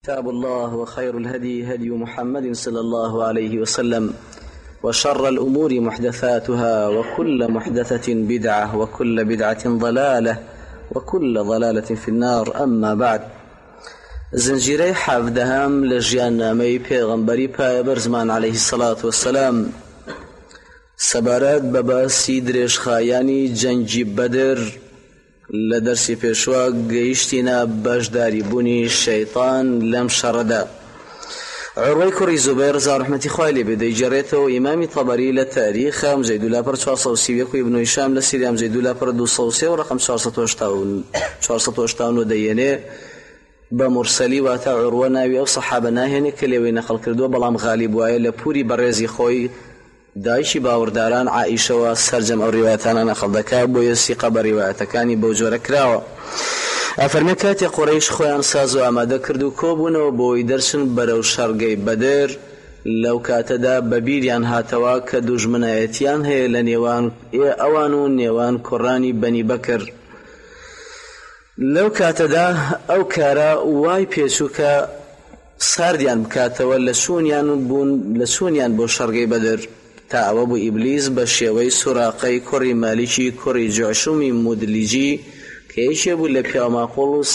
كتاب الله وخير الهدي هدي محمد صلى الله عليه وسلم وشر الأمور محدثاتها وكل محدثة بدعة وكل بدعة ضلالة وكل ضلالة في النار. أما بعد، زنجيري حافظهم لجيان نامي پیغمبری پایبرزمان عليه الصلاة والسلام سبارات بباسی درێژخایانی جەنگی بەدر لە دەرسی پێشوا گەیشتینە بەشداری بوونی شەیطان لەم شەڕەدا. عروەی کوڕی زوبەیر ڕزا ڕەحمەتی خوای لێ بێ دەیجێڕێتەوە ئیمامی تەبەری لە تاریخە مزەید لاپەر 431 و ئیبن هیشام لە سیریا مزەید لاپەر 203 و ڕقم 489 دەیێنێ بە مرسەلی واتە عروە ناوی ئەو سەحابە ناهێنێ کە لێوەی نەقڵ کردووە، بەڵام غالیب وایە لە پووری بەڕێزی خۆی دایکی باوەڕداران عائیشەوە سەرجەم ئەو ڕیوایەتانە نەقڵ دەکات، بۆیە سیقە بە ڕیوایەتەکانی بەو جۆرە کراوە. ئەفەرمێ کاتێک قوڕەیش خۆیان ساز و ئامادە کرد و کۆبوونەوە بۆی دەرچن بەرەو شەڕگەی بەدر، لەو کاتەدا بەبیریان هاتەوە کە دوژمنایەتیان هەیە لە نێوان ئەوان و نێوان کوڕانی بەنی بەکر. لەو کاتەدا ئەو کارە وای پێچوو کە ساردیان بکاتەوە لە سوونیان بۆ شەڕگەی بەدر، تا ئەوە بوو ئیبلیس بە شێوەی سوراقەی کوڕی مالیکی کوڕی جوعشومی مودلیجی کە یەکێ بوو لە پیاماقۆڵ و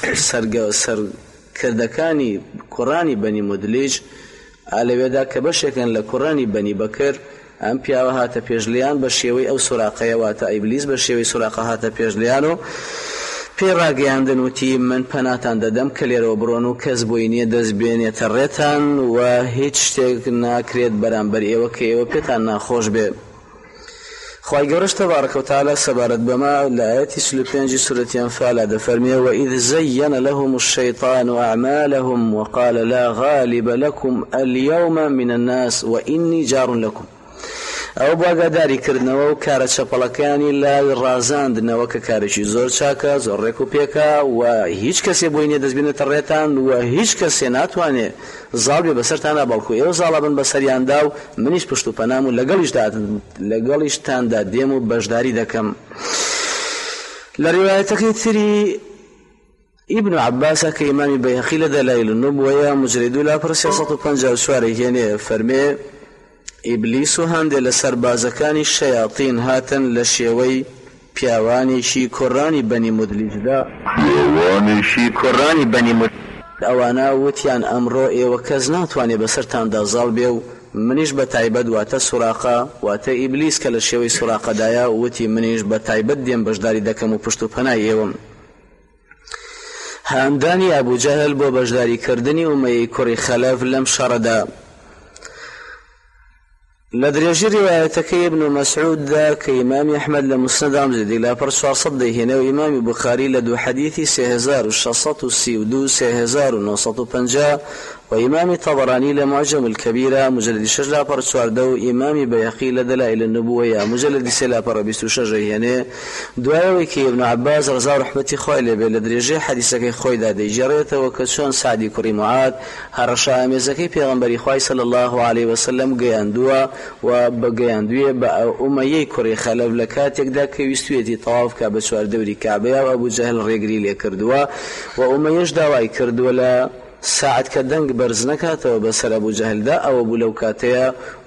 سەرکردەکانی کوڕانی بەنی مودلیج ئالەوێدا کە بەشێکن لە کوڕانی بەنی بەکر، ئەم پیاوە هاتە پێشلیان بە شێوەی ئەو سوراقەیەواتە ئیبلیس بە شێوەی سوراقە هاتە پێشلیان و پێڕاگەیاندن وتی من پەناتان دەدەم کە لێرەوە بڕۆن و کەس بۆی نییە دەست بێنێتە ڕێتان و هیچ شتێک ناکرێت بەرامبەر ئێوە کە ئێوە پێتان ناخۆش بێ. خوای گەورەش تەبارەکە و تەعالا سەبارەت بەما لە ئایەتی 35 سورەتی ئەنفاڵا دەفەرمێ وإذ زين لهم الشيطان أعمالهم وقال لا غالب لكم اليوم من الناس وإني جار لكم. ئەو باگاداریکردنەوە و کارە چەپەڵەکانی لای ڕازاندنەوە کە کارێکی زۆر چاکە، زۆر ڕێک و پێکە و هیچ کەسێ بۆی نییە دەستبێنێتە ڕێتان و هیچ کەسێ ناتوانێت زاڵ بێ بەسەرتانە، بەڵکو ئێوە زاڵە بن بەسەریاندا و منیش پشت و پەنام و لەگەڵیشتاندا دێم و بەشداری دەکەم. لە ڕیوایەتەکەی تری ئیبن عەباسە کە ئیمامی بەیهەقی لە دەلایل النوبوەیە مجلد لاپەر 354 هێنێ فەرمێ ئیبلیس و هەندێک لە سەربازەکانی شەیاطین هاتن لە شێوەی پیاوانێکی کوڕانی بەنی مودلیجدا، ئەوانە وتیان ئەمڕۆ ئێوە کەس ناتوانێت بەسەرتاندا زاڵ بێ و منیش بە تایبەت واتە سوراقە واتە ئیبلیس کە لە شێوەی سوراقەدایە وتی منیش بە تایبەت دێم بەشداری دەکەم و پشت و پەنای ئێوەم. هاندانی ئەبوجەهل بۆ بەشداریکردنی ئومەیەی کوڕی خەلەف لەم شەڕەدا. لە درێژی ڕیوایەتەکەی ابن مەسعوددا کە ئیمامی ئەحمەد لە موسنەدا مزیدی لاپەر 400 دەیهێنێ و ئیمامی بوخاری لە دوو حەدیثی 3632 3950 و ئیمامی تەبەرانی لە معجم الکەبیرە مجلدی 6 لاپەر 14 و ئیمامی بەیهەقی لە دەلائل النبووەیە مجلدی 3 لاپەر 26 هێنێ. دوایەوەی کە ئیبن عەباس ڕزا و ڕەحمەتی خوای لێ بێ لە درێژەی حەدیثەکەی خۆیدا دەیجێڕێتەوە کە چۆن سعدی کوڕی موعاد هەڕەشە ئامێزەکەی پێغەمبەری خوای صلی الله علیه وسلم گەیاندووە و بەگەیاندوویە بە ئومەیەی کوڕی خەلەف لە کاتێکدا کە ویستوێتی تەواف کا بە چواردەوری کعبەیە و ئەبوجەهل ڕێگری لێ کردووە و ئومەیەش داوای کردووە لە ساعت کە دەنگ بەرز نەکاتەوە بەسەر ئەبوجەهلدا، ئەوە بوو لەو کاتەیە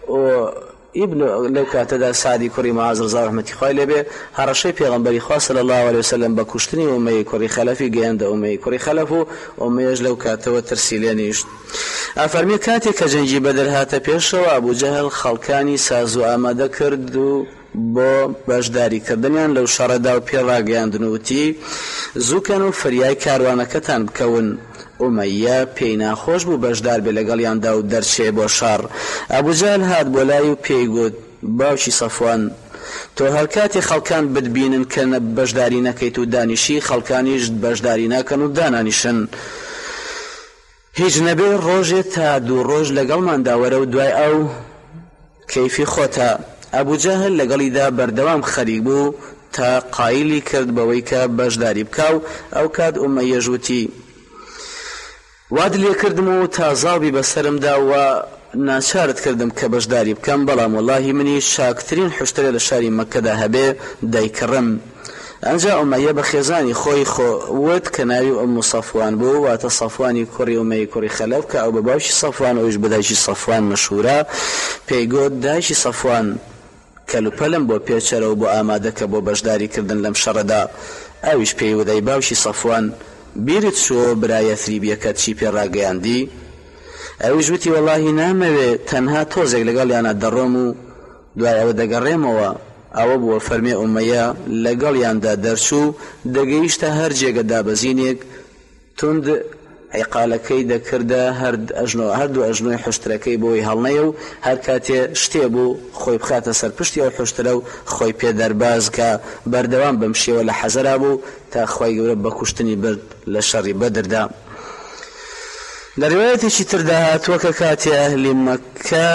لەو کاتەدا سعدی کوڕی معاذ ڕزا و ڕەحمەتی خوای لێ بێ هەڕەشەی پێغەمبەری خوا صلی الله علیه وسلم بە کوشتنی ئومەیەی کوڕی خەلەفی گەیاندە ئومەیەی کوڕی خەلەف و ئومەیەش لەو کاتەوە ترسی لێ نیشت. ئەفەرمێ کاتێک کە جەنگی بەدر هاتە پێشەوە ئەبوجەهل خەڵکانی ساز و ئامادە کرد و بۆ بەشداریکردنیان لەو شەڕەدا و پێڕاگەیاندن وتی زووکەن و فریای کاروانەکەتان بکەون. ئومەیە پێی ناخۆش بوو بەشدار بێ لەگەڵیاندا و دەرچێ بۆ شەڕ. ئەبوجەهل هات بۆ لای و پێی گوت باوکی سەفوان تۆ هەر کاتی خەڵکان بتبینن کە بەشداری نەکەیت و دانیشی خەڵکانیش بەشداری ناکەن و دانانیشن، هیچ نەبێ ڕۆژێت تا دوو ڕۆژ لەگەڵماندا وەرە و دوای ئەو کەیفی خۆتە. ئەبوجەهل لەگەڵیدا بەردەوام خەریک بوو تا قایلی کرد بەوەی کە بەشداری بکاو. ئەو کات ئومەیەش وتی واد لێ کردم و تا زاڵبی بەسەرمدا و ناچارت کردم کە بەشداری بکەم، بەڵام وەڵاهی منی شاکترین حشترە لە شاری مەکەدا هەبێ دەیکڕم. ئەنجا ئومەیە بە خێزانی خۆی وت کە ناوی ئوم سەفوان بوو واتە سەفوانی کوڕی ئومەیە کوڕی خەلەف کە ئەو بە باوکی سەفوان ئەویش بە دایکی سەفوان مەشهورە پێی گوت دایکی سەفوان کەلوپەلم بۆ پێچەرەوە بۆ ئامادەکە بۆ بەشداریکردن لەم شەڕەدا ئەویش پێی وتای باوکی سەفوان بیرت چوە برای یەثریبیەکەت چی پێڕاگەیاندی ئەویش وتی وەڵاهی نامەوێت تەنها تۆزێک لەگەڵیانە دەڕۆم و دوای ئەوە دەگەڕێمەوە ئەوە بووە فەرمێ ئومەیە لەگەڵیاندا دەرچوو دەگەیشتە هەر جێگە دابەزینێک تند عیقالەکەی دەکردە هەردوو ئەژنۆی حوشترەکەی بۆی هەڵنەیە و هەر کاتێ شتێ بوو خۆی بخاتە سەر پشتی ئەو حوشترە و خۆی پێ دەرباز کە بەردەوام بەم شێوە لە حەزەرا بوو تا خۆی گەورە بە کوشتنی برد لە شەڕی بەدردا. لە ڕیوایەتێکی تردا هاتووە کە کاتێ ئەهلی مەککە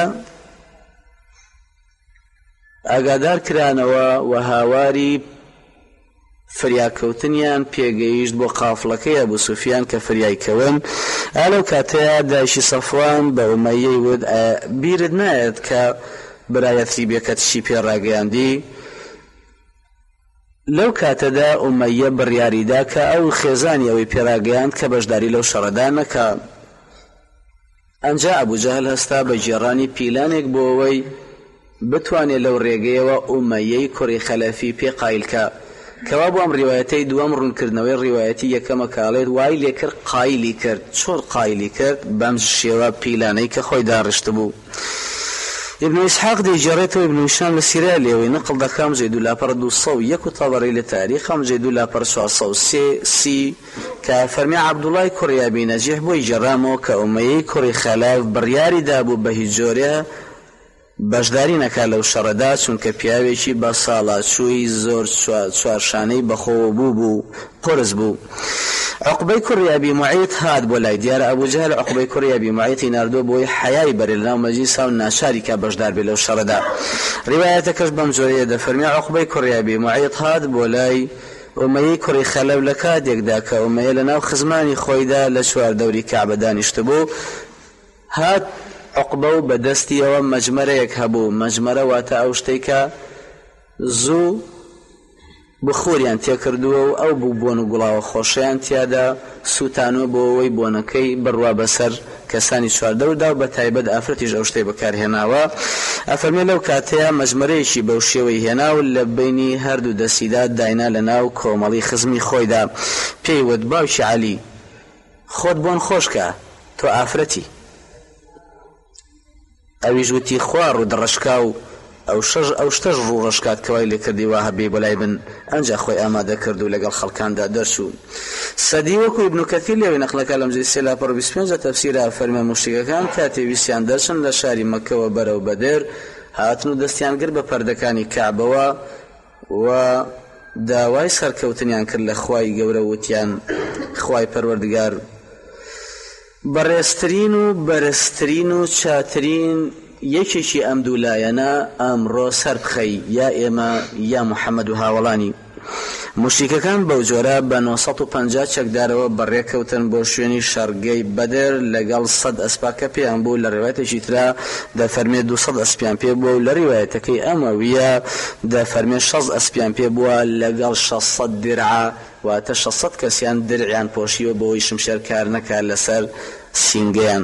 ئاگادار کرانەوە و هاواری فریاکەوتنیان پێگەیشت بۆ قافڵەکەی ئەبوو سوفیان کە فریایکەون ئالەو کاتەیە دایشی سەفوان بە ئومەیەی وت بیرت نایەت کە برای یەثریبیەکەت چی پێڕاگەیاندی لەو کاتەدا ئومەیە بڕیاریدا کە ئەو خێزانی ئەوەی پێڕاگەیاند کە بەشداری لەو شەڕەدا نەکا. ئەنجا ئەبوو جەهل هەستا بە جێڕانی پیلانێک بۆ ئەوەی بتوانێت لەو ڕێگەیەوە ئومەیەی کوڕی خەلەفی پێ قایلکە کەوا بۆ ئەم ڕیوایەتەی دووەم ڕوونکردنەوەی ڕیوایەتی یەکەمە کاڵێت وای لێکرد قایلی کرد چۆن قایلی کرد بەم شێوە پیلانەی کە خۆی داڕشت بوو. ابن إسحاق دەیجێڕێتەوە ابن هیشام لە سیرا لێوەی نقڵ دەکام جێدوو لاپەڕ 201 و تەبەڕی لە تاریخەم جێدوو لاپەڕ 430 کە فەرمی عەبدوڵای کوڕی ئەبی نەجیح بۆی جێڕامەوە کە ئومەیەی کوڕی خەلەف بڕیاری دابوو بە هیچ جۆرێ بەشداری نەکا لەو شەڕەدا چونکە پیاوێکی بە ساڵاچووی زۆر چوارشانەی بەخۆوە بوو قرس بوو. عقبەی کوڕی ئەبی موعەیط هات بۆ لای دیارە ئەبوو جەهل عقبەی کوڕی ئەبی موعەیطی ناردووە بۆی حەیای بەرێ لەناو مەجلیسا و ناچاری کە بەشدار بێ لەو شەڕەدا. ڕیوایەتەکەش بەم جۆرەیە دەفەرمێ عقبەی کوڕی ئەبی موعەیط هات بۆ لای ئومەیەی کوڕی خەلەف لە کاتێکدا کە ئومەیە لەناو خزمانی خۆیدا لە چواردەوری کەعبە دانیشت بوو هات عقبە و بەدەستی ئەوە مەجمەرەیەک هەبوو. مەجمەرە واتە ئەو شتەی کە زوو بخۆریان تێکردووە و ئەو بوو بۆن و گوڵاوە خۆشیان تیادا سووتانوە بۆ ئەوەی بۆنەکەی بڕوا بەسەر کەسانی چواردەوردا و بە تایبەت ئافرەتیش ئەو شتەی بەکارهێناوە. ئەفەرمێ لەو کاتەیە مەجمەرەیەکی بەو شێوەی هێنا و لە بینی هەردوو دەستیدا داینا لە ناو کۆمەڵی خزمی خۆیدا پێی وت باوکی عەلی خۆت بۆن خۆشکە تۆ ئافرەتی. ئەویش وتی خوار و دڕشکا و ئەو شتەش ڕوو ڕشکات کەوای لێ کردی وا هەبێ بەلای بن ئەنجا خۆی ئامادە کرد و لەگەڵ خەڵکاندا دەرچوو. سەدی وەکو ئیبن کەثیر لێوەی نەقلەکە لەم جێ 325 تەفسیرە فەرمێ موشریکەکان کاتێ ویسیان دەرچن لە شاری مەککەوە بەرەو بەدێر هاتن و دەستیان گر بە پەردەکانی کەعبەوە و داوای سەرکەوتنیان کرد لە خوای گەورە وتیان خوای پەروەردگار بەڕێزترین و بەرزترین و چاترین یەکێکی ئەم دوو لایەنە ئەمڕۆ سەر بخەی یا ئێمە یا محەممەد و هاوڵانی. موشریکەکان بەو جۆرە بە 950 چەکدارەوە بەڕێکەوتن بۆ شوێنی شەڕگەی بەدر لەگەڵ 100 ئەسپاکە پێیان بوو. لە ڕێوایەتێکی ترا دەفەرمێت 200 ئەسپیان پێ بووە و لە ڕیوایەتەکەی ئەمەویە دەفەرمێت 60 ئەسپیان پێ بووە لەگەڵ 600 درعا واتە 600 کەسیان درعیان پۆشیوە بۆەوەی شمشێر کار نەکات لەسەر سینگەیان.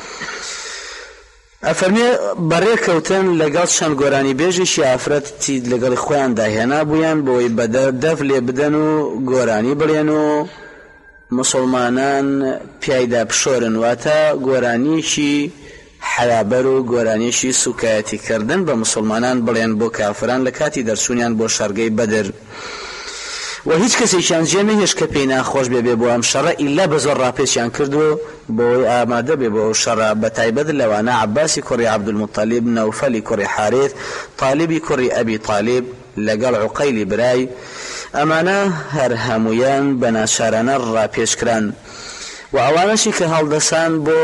ئەفەرمێ بەڕێکەوتن لەگەڵ چەند گۆرانی بێژێکی ئافرەتی لەگەڵی خۆیان داهێنا بوویان بۆی دەف لێ بدەن و گۆرانی بڵێن و مسلمانان پیایدا پشۆرن واتە گۆرانیشی حەیابەر و گۆرانیشی سوکایەتیکردن بە مسلمانان بڵێن بۆ کافران لە کاتی دەرچوونیان بۆ شەڕگەی بەدر. و هیچ کەسێکیان جێ نەهێش کە پێی ناخۆش بێ بۆ ئەم شەڕە ئیلا بە زۆر ڕاپێچیان کردو بۆی ئامادە بێ بۆ شەڕە بە تایبەت لەوانە عەباسی کوڕی عەبدولموطەلیب، نەوفەلی کوڕی حارث، طالیبی کوڕی ئەبی طالب لەگەڵ عوقەیلی برای ئەمانە هەر هەمویان بە ناچارانە ڕاپێچکران و ئەوانەشی کە هەڵدەسان بۆ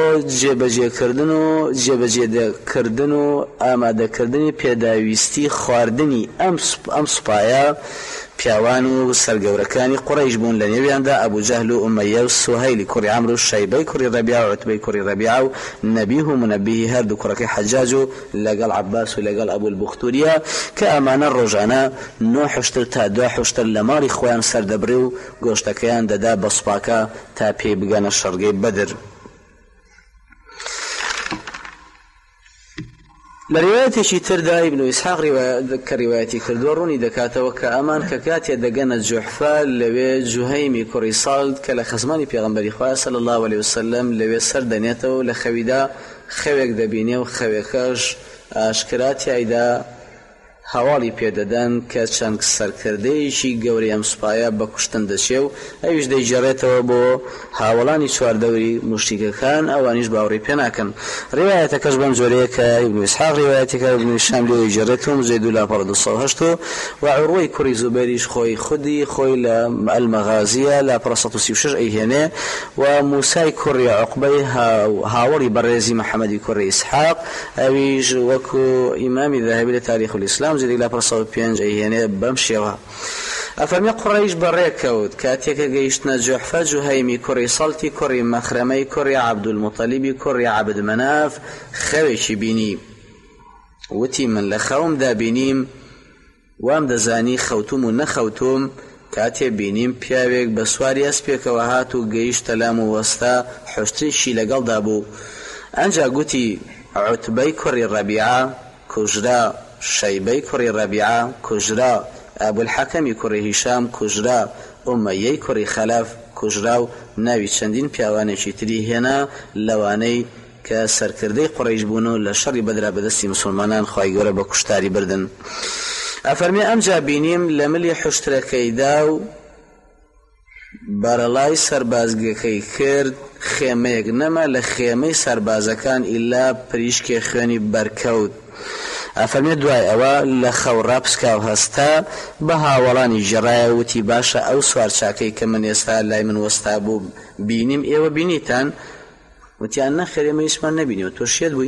جێبەجێکردن و ئامادەکردنی پێداویستی خواردنی ئەم سوپایە پیاوان و سەرگەورەکانی قوڕەیش بوون لە نێویاندا ئەبوو جەهل و ئومەیە و سوهەیلی کوڕی عەمر و شەیبەی کوڕی ڕەبیعە و عوتبەی کوڕی ڕەبیعە و نەبیه و منەبیهی هەردوو کوڕەکەی حەجاج و لەگەڵ عەباس و لەگەڵ ئەبوو البوختوریە کە ئەمانە ڕۆژانە 9 حوشتر تا 2 حوشتر لە ماڵی خۆیان سەردەبڕی و گۆشتەکەیان دەدا بە سوپاکە تا پێی بگەنە شەڕگەی بەدر. لە ڕیوایەتێکی تردا ئیبن ئیسحاق کە ڕیوایەتی کردووە ڕوونی دەکاتەوە کە ئەمان کە کاتێ دەگەنە جوحفە لەوێ جوهەیمی کوڕی ساڵد کە لە خزمانی پێغەمبەری خوا صلی الله علیه وسلم لەوێ سەر دەنێتەوە و لە خەویدا خەوێک دەبینێ و خەوێکەش ئاشکرا تیایدا هەواڵی پێدەدەن کە چەند سەرکردەیەکی گەورەی ئەم سوپایە بە کوشتن دەچێ و ئەویش دەیجێڕێتەوە بۆ هاوڵانی چواردەوری موشتیکەکان ئەوانیش باوەڕی پێ ناکەن. ڕیوایەتەکەش بەم جۆرەیە کە ئیبن ئیسحاق ڕیوایەتێکە ئیبن هیشام لێ دەیجێڕێتەوە زەید لا 208 و عوڕوەی کوڕی زوبەیریش خۆی لە ئەلمەغازیە لا 136 ئەیهێنێ و موسای کوڕی عوقبەی هاوڵی بەڕێزی محەممەدی کوڕی ئیسحاق ئەویش وەکو ئیمامی ذەهەبی لە تاریخ الإسلام زیدی لا 505 ئەیهێنێ بەم شێوە. ئەفەرمێ قوڕەیش بەڕێکەوت کاتێکە گەیشتنە جوحفە جوهەیمی کوڕی سەڵتی کوڕی مەخرەمەی کوڕی عەبدولموتەلیبی کوڕی عەبدمەناف خەوێکی بینی، وتی من لە خەومدا بینیم وام دەزانی خەوتوم و نەخەوتوم کاتێ بینیم پیاوێک بە سواری ئەسپێکەوە هات و گەیشتە لام و وەستا حوشتیشی لەگەڵدا بوو. ئەنجا گوتی عوتبەی کوڕی ڕەبیعە کوژرا، شەیبەی کوڕی ڕەبیعە کوژرا، ئەبول حەکەمی کوڕی هیشام کوژرا، ئومەیەی کوڕی خەلەف کوژرا و ناوی چەندین پیاوانێکی تری هێنا لەوانەی کە سەرکردەی قوڕەیش بوون و لە شەڕی بەدرا بەدەستی مسلمانان خوای گەورە بە کوشتاری بردن. ئەفەرمێ ئەمجا بینیم لە ملی حوشترەکەیدا و بەرەڵای سەربازگەکەی کرد خێمەیەک نەما لە خێمەی سەربازەکان ئیلا پریشکێ خوێنی بەرکەوت. ئەفەرمێ دوای ئەوە لە خەوڕا پسکاو هەستا بە هاوڵانی ژێڕایە وتی باشە ئەو سوارچاکەی کە من ئێستا لای من وەستا بوو بینیم ئێوە بینیتان؟ وتیان نەخێر ئێمە هیچمان نەبینیوە تۆ شێت بووی؟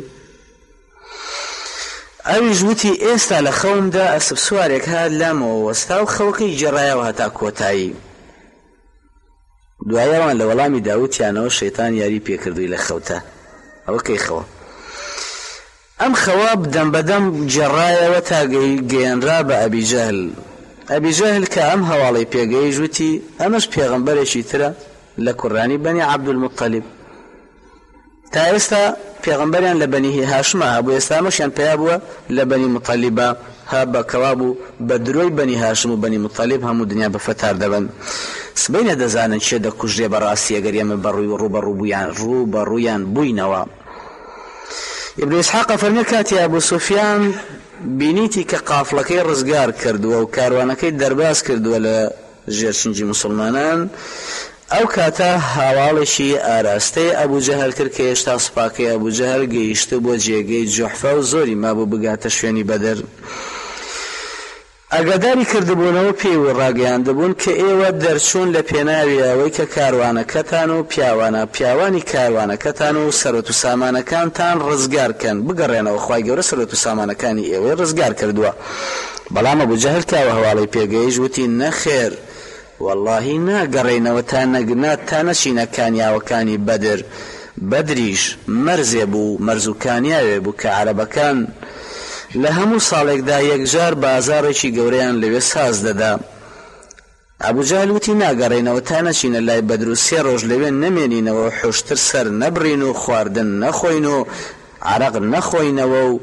ئەویش وتی ئێستا لە خەومدا ئەسب سوارێک هات لامەوە وەستا و خەوەکەی جێڕایەوە هەتا کۆتایی. دوایەوان لە وەڵامی داوتیانەوە شەیتان یاری پێکردووی لە خەوتە ئەوە کەی خەوە. ئەم خەوە بدەم بەدەم جێڕایەوە تا گەیەنرا بە ئەبی جەهل. ئەبی جەهل کە ئەم هەواڵی پێگەیشت وتی ئەمەش پێغەمبەرێکی ترە لە کوڕانی بەنی عەبدولموتەلیب. تا ئێستا پێغەمبەریان لە بەنی هاشمە هەبوو، ئێستا ئەمەشیان پێیا بووە لە بەنی موتەلیبە ها بە کەوا بوو بە درۆی بەنی هاشم و بەنی موتەلیب هەموو دنیا بە فەتار دەبن. سبەی نەدەزانن چێ دەکوژێ بەڕاستی ئەگەر ئێمە ڕووبەڕوویان بووینەوە. ابن إسحاق فرمي كاتي أبو سفيان بینیتی کە قافڵەکەی ڕزگار کردووە و کاروانەکەی دەرباز کردووە لە ژێرچنجی مسلمانان، ئەو کاتە هاواڵێکی ئاراستەی ئەبوو جەهل کرد کە هێشتا سوپاکەی ئەبوو جەهل گەیشتە بۆ جێگەی جوحفە و زۆری مابوو بگاتە شوێنی بەدەر. ئەگەداری کردبوونەوە پێی و ڕاگەیاندەبوون کە ئێوە دەرچوون لە پێناوی ئەوەی کە کاروانەکەتان و پیاوانی کاروانەکەتان و سەرۆت و سامانەکانتان ڕزگارکەن، بگەڕێنەوە خوای گەورە سەرۆت و سامانەکانی ئێوەی ڕزگار کردووە. بەڵام ئەبوو جەهل کاوە هەواڵی پێگەیشت وتی نەخێر واللهی ناگەڕێنەوە تا نەچینە کانیاوەکانی بەدر. بەدریش مەرزێ بوو، مەرز و کانیاوێ بوو کە عەرەبەکان لە هەموو ساڵێکدا یەکجار بازاڕێکی گەورەیان لەوێ ساز دەدا. ئەبوو جەهل وتی ناگەڕێنەوە تا نەچینە لای بەدر و 3 ڕۆژ لەوێ نەمێنینەوە، حوشتر سەر نەبڕین و خواردن نەخۆین و عەرەق نەخۆینەوە و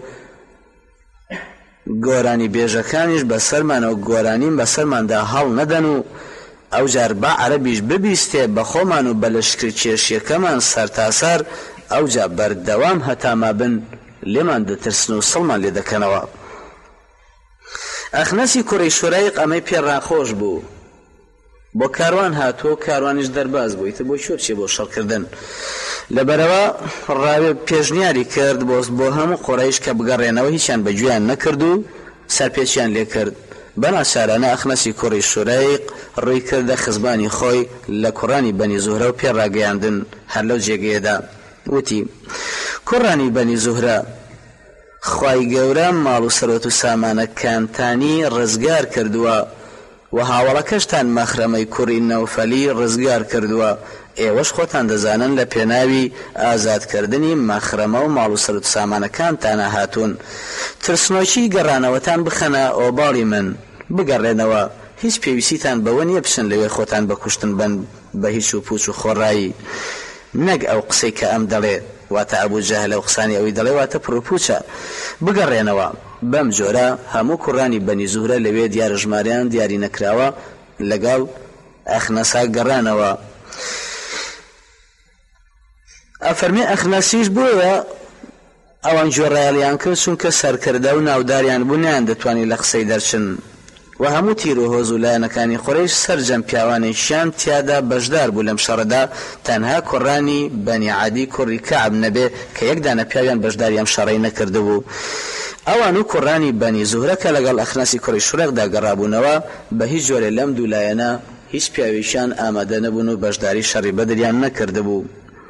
گۆرانی بێژەکانیش بەسەرمانەوە گۆرانین بەسەرماندا هەڵ نەدەن و ئەو جار با عەرەبیش ببیستێ بە خۆمان و بە لەشکر کێشیەکەمان سەرتاسەر ئەو جا بەردەوام هەتاما بن لێمان دەترسن و سڵمان لێ دەکەنەوە. ئەخنەسی کوڕی شورەیق ئەمەی پێڕاخۆش بوو، بۆ کاروان هاتووە کاروانیش دەرباز بوو، ئیتر بۆ چۆ بچێ بۆ شەڕکردن. لەبەرەوە ڕاوێ پێشنیاری کرد بۆ هەموو قوڕەیش کە بگەڕێنەوە، هیچیان بەگوێیان نەکرد و سەرپێچیان لێ کرد. بەناچارانە ئەخنەسی کوڕی شورەیق ڕووی کردە خزمانی خۆی لە کوڕانی بەنی زوهرە و پێڕاگەیاندن هەر لەو جێگەیەدا. وتی کوڕانی بەنی زوهرە، خوای گەورە ماڵ و سەرۆت و سامانەکانتانی ڕزگار کردووە و هاوڵەکەشتان مەخرەمەی کوڕی نەوفەلی ڕزگار کردووە ئێوەش خۆتان دەزانن لە پێناوی ئازادکردنی مەخرەمە و ماڵ و سەرت سامانەکانتانە هاتوون. ترسنۆکی گەڕانەوەتان بخەنە ئۆباڵی من بگەڕێنەوە، هیچ پێویستیتان بەوە نییە بچن لەوێ خۆتان بەکوشتن بن بە هیچ و پوچ و خۆڕایی، نەک ئەو قسەی کە ئەم دەڵێ واتە ئەبوو جەهل ئەو قسانی ئەوەی دەڵێ واتە پڕوپوچە. بگەڕێنەوە. بەم جۆرە هەموو کوڕانی بەنی زوهرە لەوێ دیارەژماریان دیاری نەکراوە لەگەڵ ئەخنەسا گەڕانەوە. ئەفەرمێ ئەخنەسیش بۆیە ئەوان جۆڕایەڵیان کرد چونکە سەرکردە و ناوداریان بوونیان دەتوانی لە قسەی دەرچن و هەموو تیر و هۆز و لایەنەکانی قوڕیش سەرجەم پیاوانێکیان تیادا بەشدار بوو لەم شەڕەدا، تەنها کوڕانی بەنی عەدی کوڕی کەعب نەبێ کە یەکدانە پیاویان بەشداری ئەم شەڕەی نەکردبوو. ئەوان و کوڕانی بەنی زوهرە کە لەگەڵ ئەخنەسی کوڕی شورێقدا گەڕابوونەوە بە هیچ جۆرێ لەم دوو لایەنە هیچ پیاوێکیان ئامادە نەبوون و بەشداری شەڕی بەدریان نەکردبوو.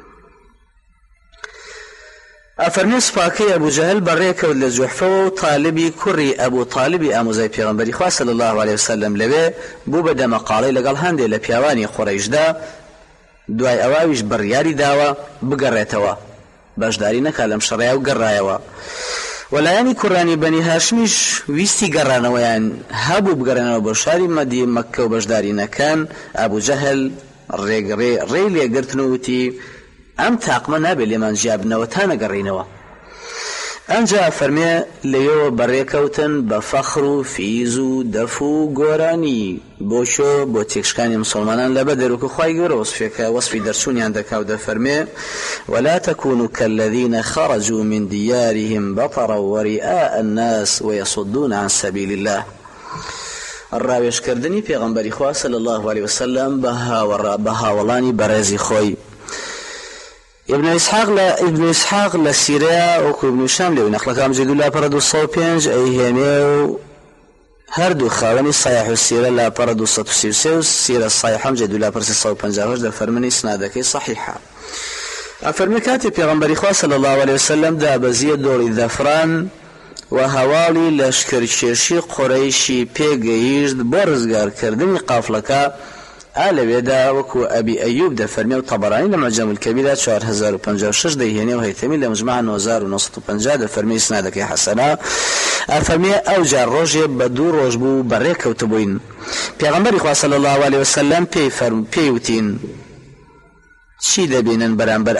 ئەفەرمێ سوپاکەی ئەبوو جەهل بەڕێکەوت لە جوحفەوە و تاالبی کوڕی ئەبوو تاالبی ئاموزای پێغەمبەری خوا صلی الله علیه وسلم لەوێ بوو بە دەمەقاڵەی لەگەڵ هەندێک لە پیاوانی قوڕەیشدا، دوای ئەواویش بڕیاری داوە بگەڕێتەوە، بەشداری نەکا لەم شەڕەیە و گەڕایەوە. وەلایەنی کوڕانی بەنی هاشمیش ویستی گەڕانەوەیان هەبوو بگەڕێنەوە بۆ شاری مەدی مەککە و بەشدارینەکان. ئەبوو جەهل ڕێی لێگرتن و وتی ئەم تاقمە نابێت لێمان ژیابنەوە تا نەگەڕینەوە. ئەنجا فەرمێ لەوێەوە بەڕێکەوتن بە فەخر و فیز و دەف و گۆرانی بۆ تێکشکانی مسلمانان لە بەدەر وکو خوای گەورە وەسفێکە وەسفی دەرچوونیان دەکاو دەفەرمێ ولا تكونوا كالذين خرجوا من ديارهم بطرا ورئاء الناس ويصدون عن سبيل الله. ڕاوێژکردنی پێغەمبەری خوا صلی الله عليه وسلم بە هاوڵانی بەڕێزی خۆی. ابن إسحاق لسيريا وكو ابن شام لو نقل كام جدو لا بردو صوبينج أي هيميو هردو خاوني صحيح السيرة لا بردو صوبينج سيرة الصحيحة جدو لا برسي صوبينج دا فرمني سنادكي صحيحة. أفرمي كاتب پیغمبر خوا صلى الله عليه وسلم دا بزيد دوري ذفران وهوالي لشكر شيرشي قريشي بيگيشد برزگار کردنی قافلكا لەوێدا وەکو ئەبی ئەیوب دەفەرمێ و تەبەرانی لە مەعجەم الکەبیرە 4056 دەیهێنێ و هەیتەمی لە مجمع 9950 دەفەرمێ سنادەکەی حەسەنە. ئەفەرمێ ئەو جار ڕۆژێ بە دوو ڕۆژ بوو بەڕێکەوت بووین. پێغەمبەری خوا صلی الله علیه وسلم پێی وتین چی دەبینن بەرامبەر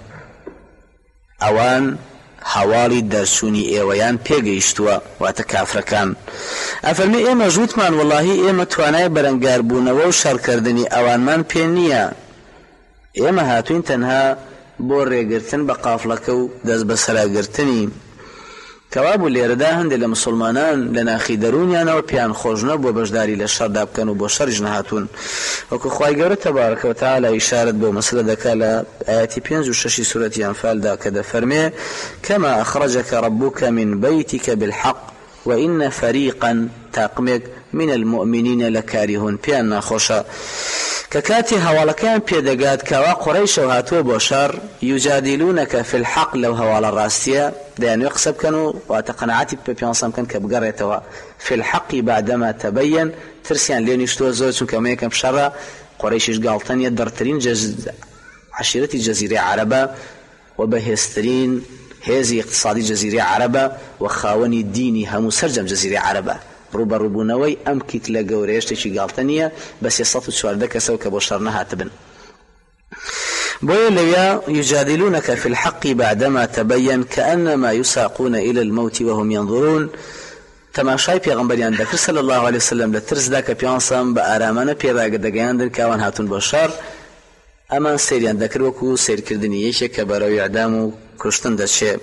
ئەوان هەواڵی دەرچوونی ئێوەیان پێگەیشتووە واتە کافرەکان. ئەفەرمێ ئێمە ژووتمان وەڵاهی ئێمە توانای بەرەنگاربوونەوە و شەڕکردنی ئەوانمان پێ نییە، ئێمە هاتوین تەنها بۆ ڕێگرتن بە قافڵەکە و دەست بە سەراگرتنی. کەوابوو لێرەدا هەندێک لە مسلمانان لە ناخی دەرونیانەوە پێیان خۆشنە بۆ بەشداری لە شەڕدا بکەن و بۆ شەڕیش نەهاتوون. وەکو خوای گەورە تەبارەکە و تەعالا ئیشارەت بۆ مەسەلە دەکا لە ئاەتی 5 و 6 سورەتی ئەنفالدا کە دەفەرمێ کەما ئەخرەجەکە رەبوکە من بەیتیکە بالحەق وئین فەریقا تاقمێک من المؤمنین لەکاریهون پێیان ناخۆشە کە کاتی هەواڵەکان پێدەگات کەوا قوڕەیشەوە هاتووە بۆ شەڕ یوجادیلونەکە فی الحەق لەو هەواڵە ڕاستیە دەیانوێ قسە بکەن و واتە قەنەعەتی بە پێغەمبەر بکەن کە بگەڕێتەوە فی الحەق بعدما تبین ترسیان لێ نیشتووە زۆر چونکە ئەمەیەکەم شەڕە قوڕەیشیش گاڵتەنیە دەرترین عەشیرەتی جەزیرەی عەرەبە و بەهێزترین هێزی اقتصادی جەزیرەی عەرەبە و خاوەنی دینی هەموو سەرجەم جەزیرەی عەرەبە. ڕوبەڕووبوونەوەی ئەم کیک لە گەورەیە شتێکی گاڵتە نییە بە 314 کەسەوە کە بۆ شەڕ نەهاتبن. بۆیە لەوێ یجادلونەکە فی الحەق بعدما تبین كأنما يساقون إلى الموت وهم ينظرون. تەماشای پێغەمبەریان دەکرد صلی الله علیه وسلم لە ترسدا کە پیانسان بە ئارامانە پێڕاگەدەگەیاندن کە ئەوان هاتوون بۆ شەڕ. ئەمان سەیریان دەکرد وەکو سیرکردنی یەکێک کە بەرەوەی ئەعدام و کوشتن دەچێت.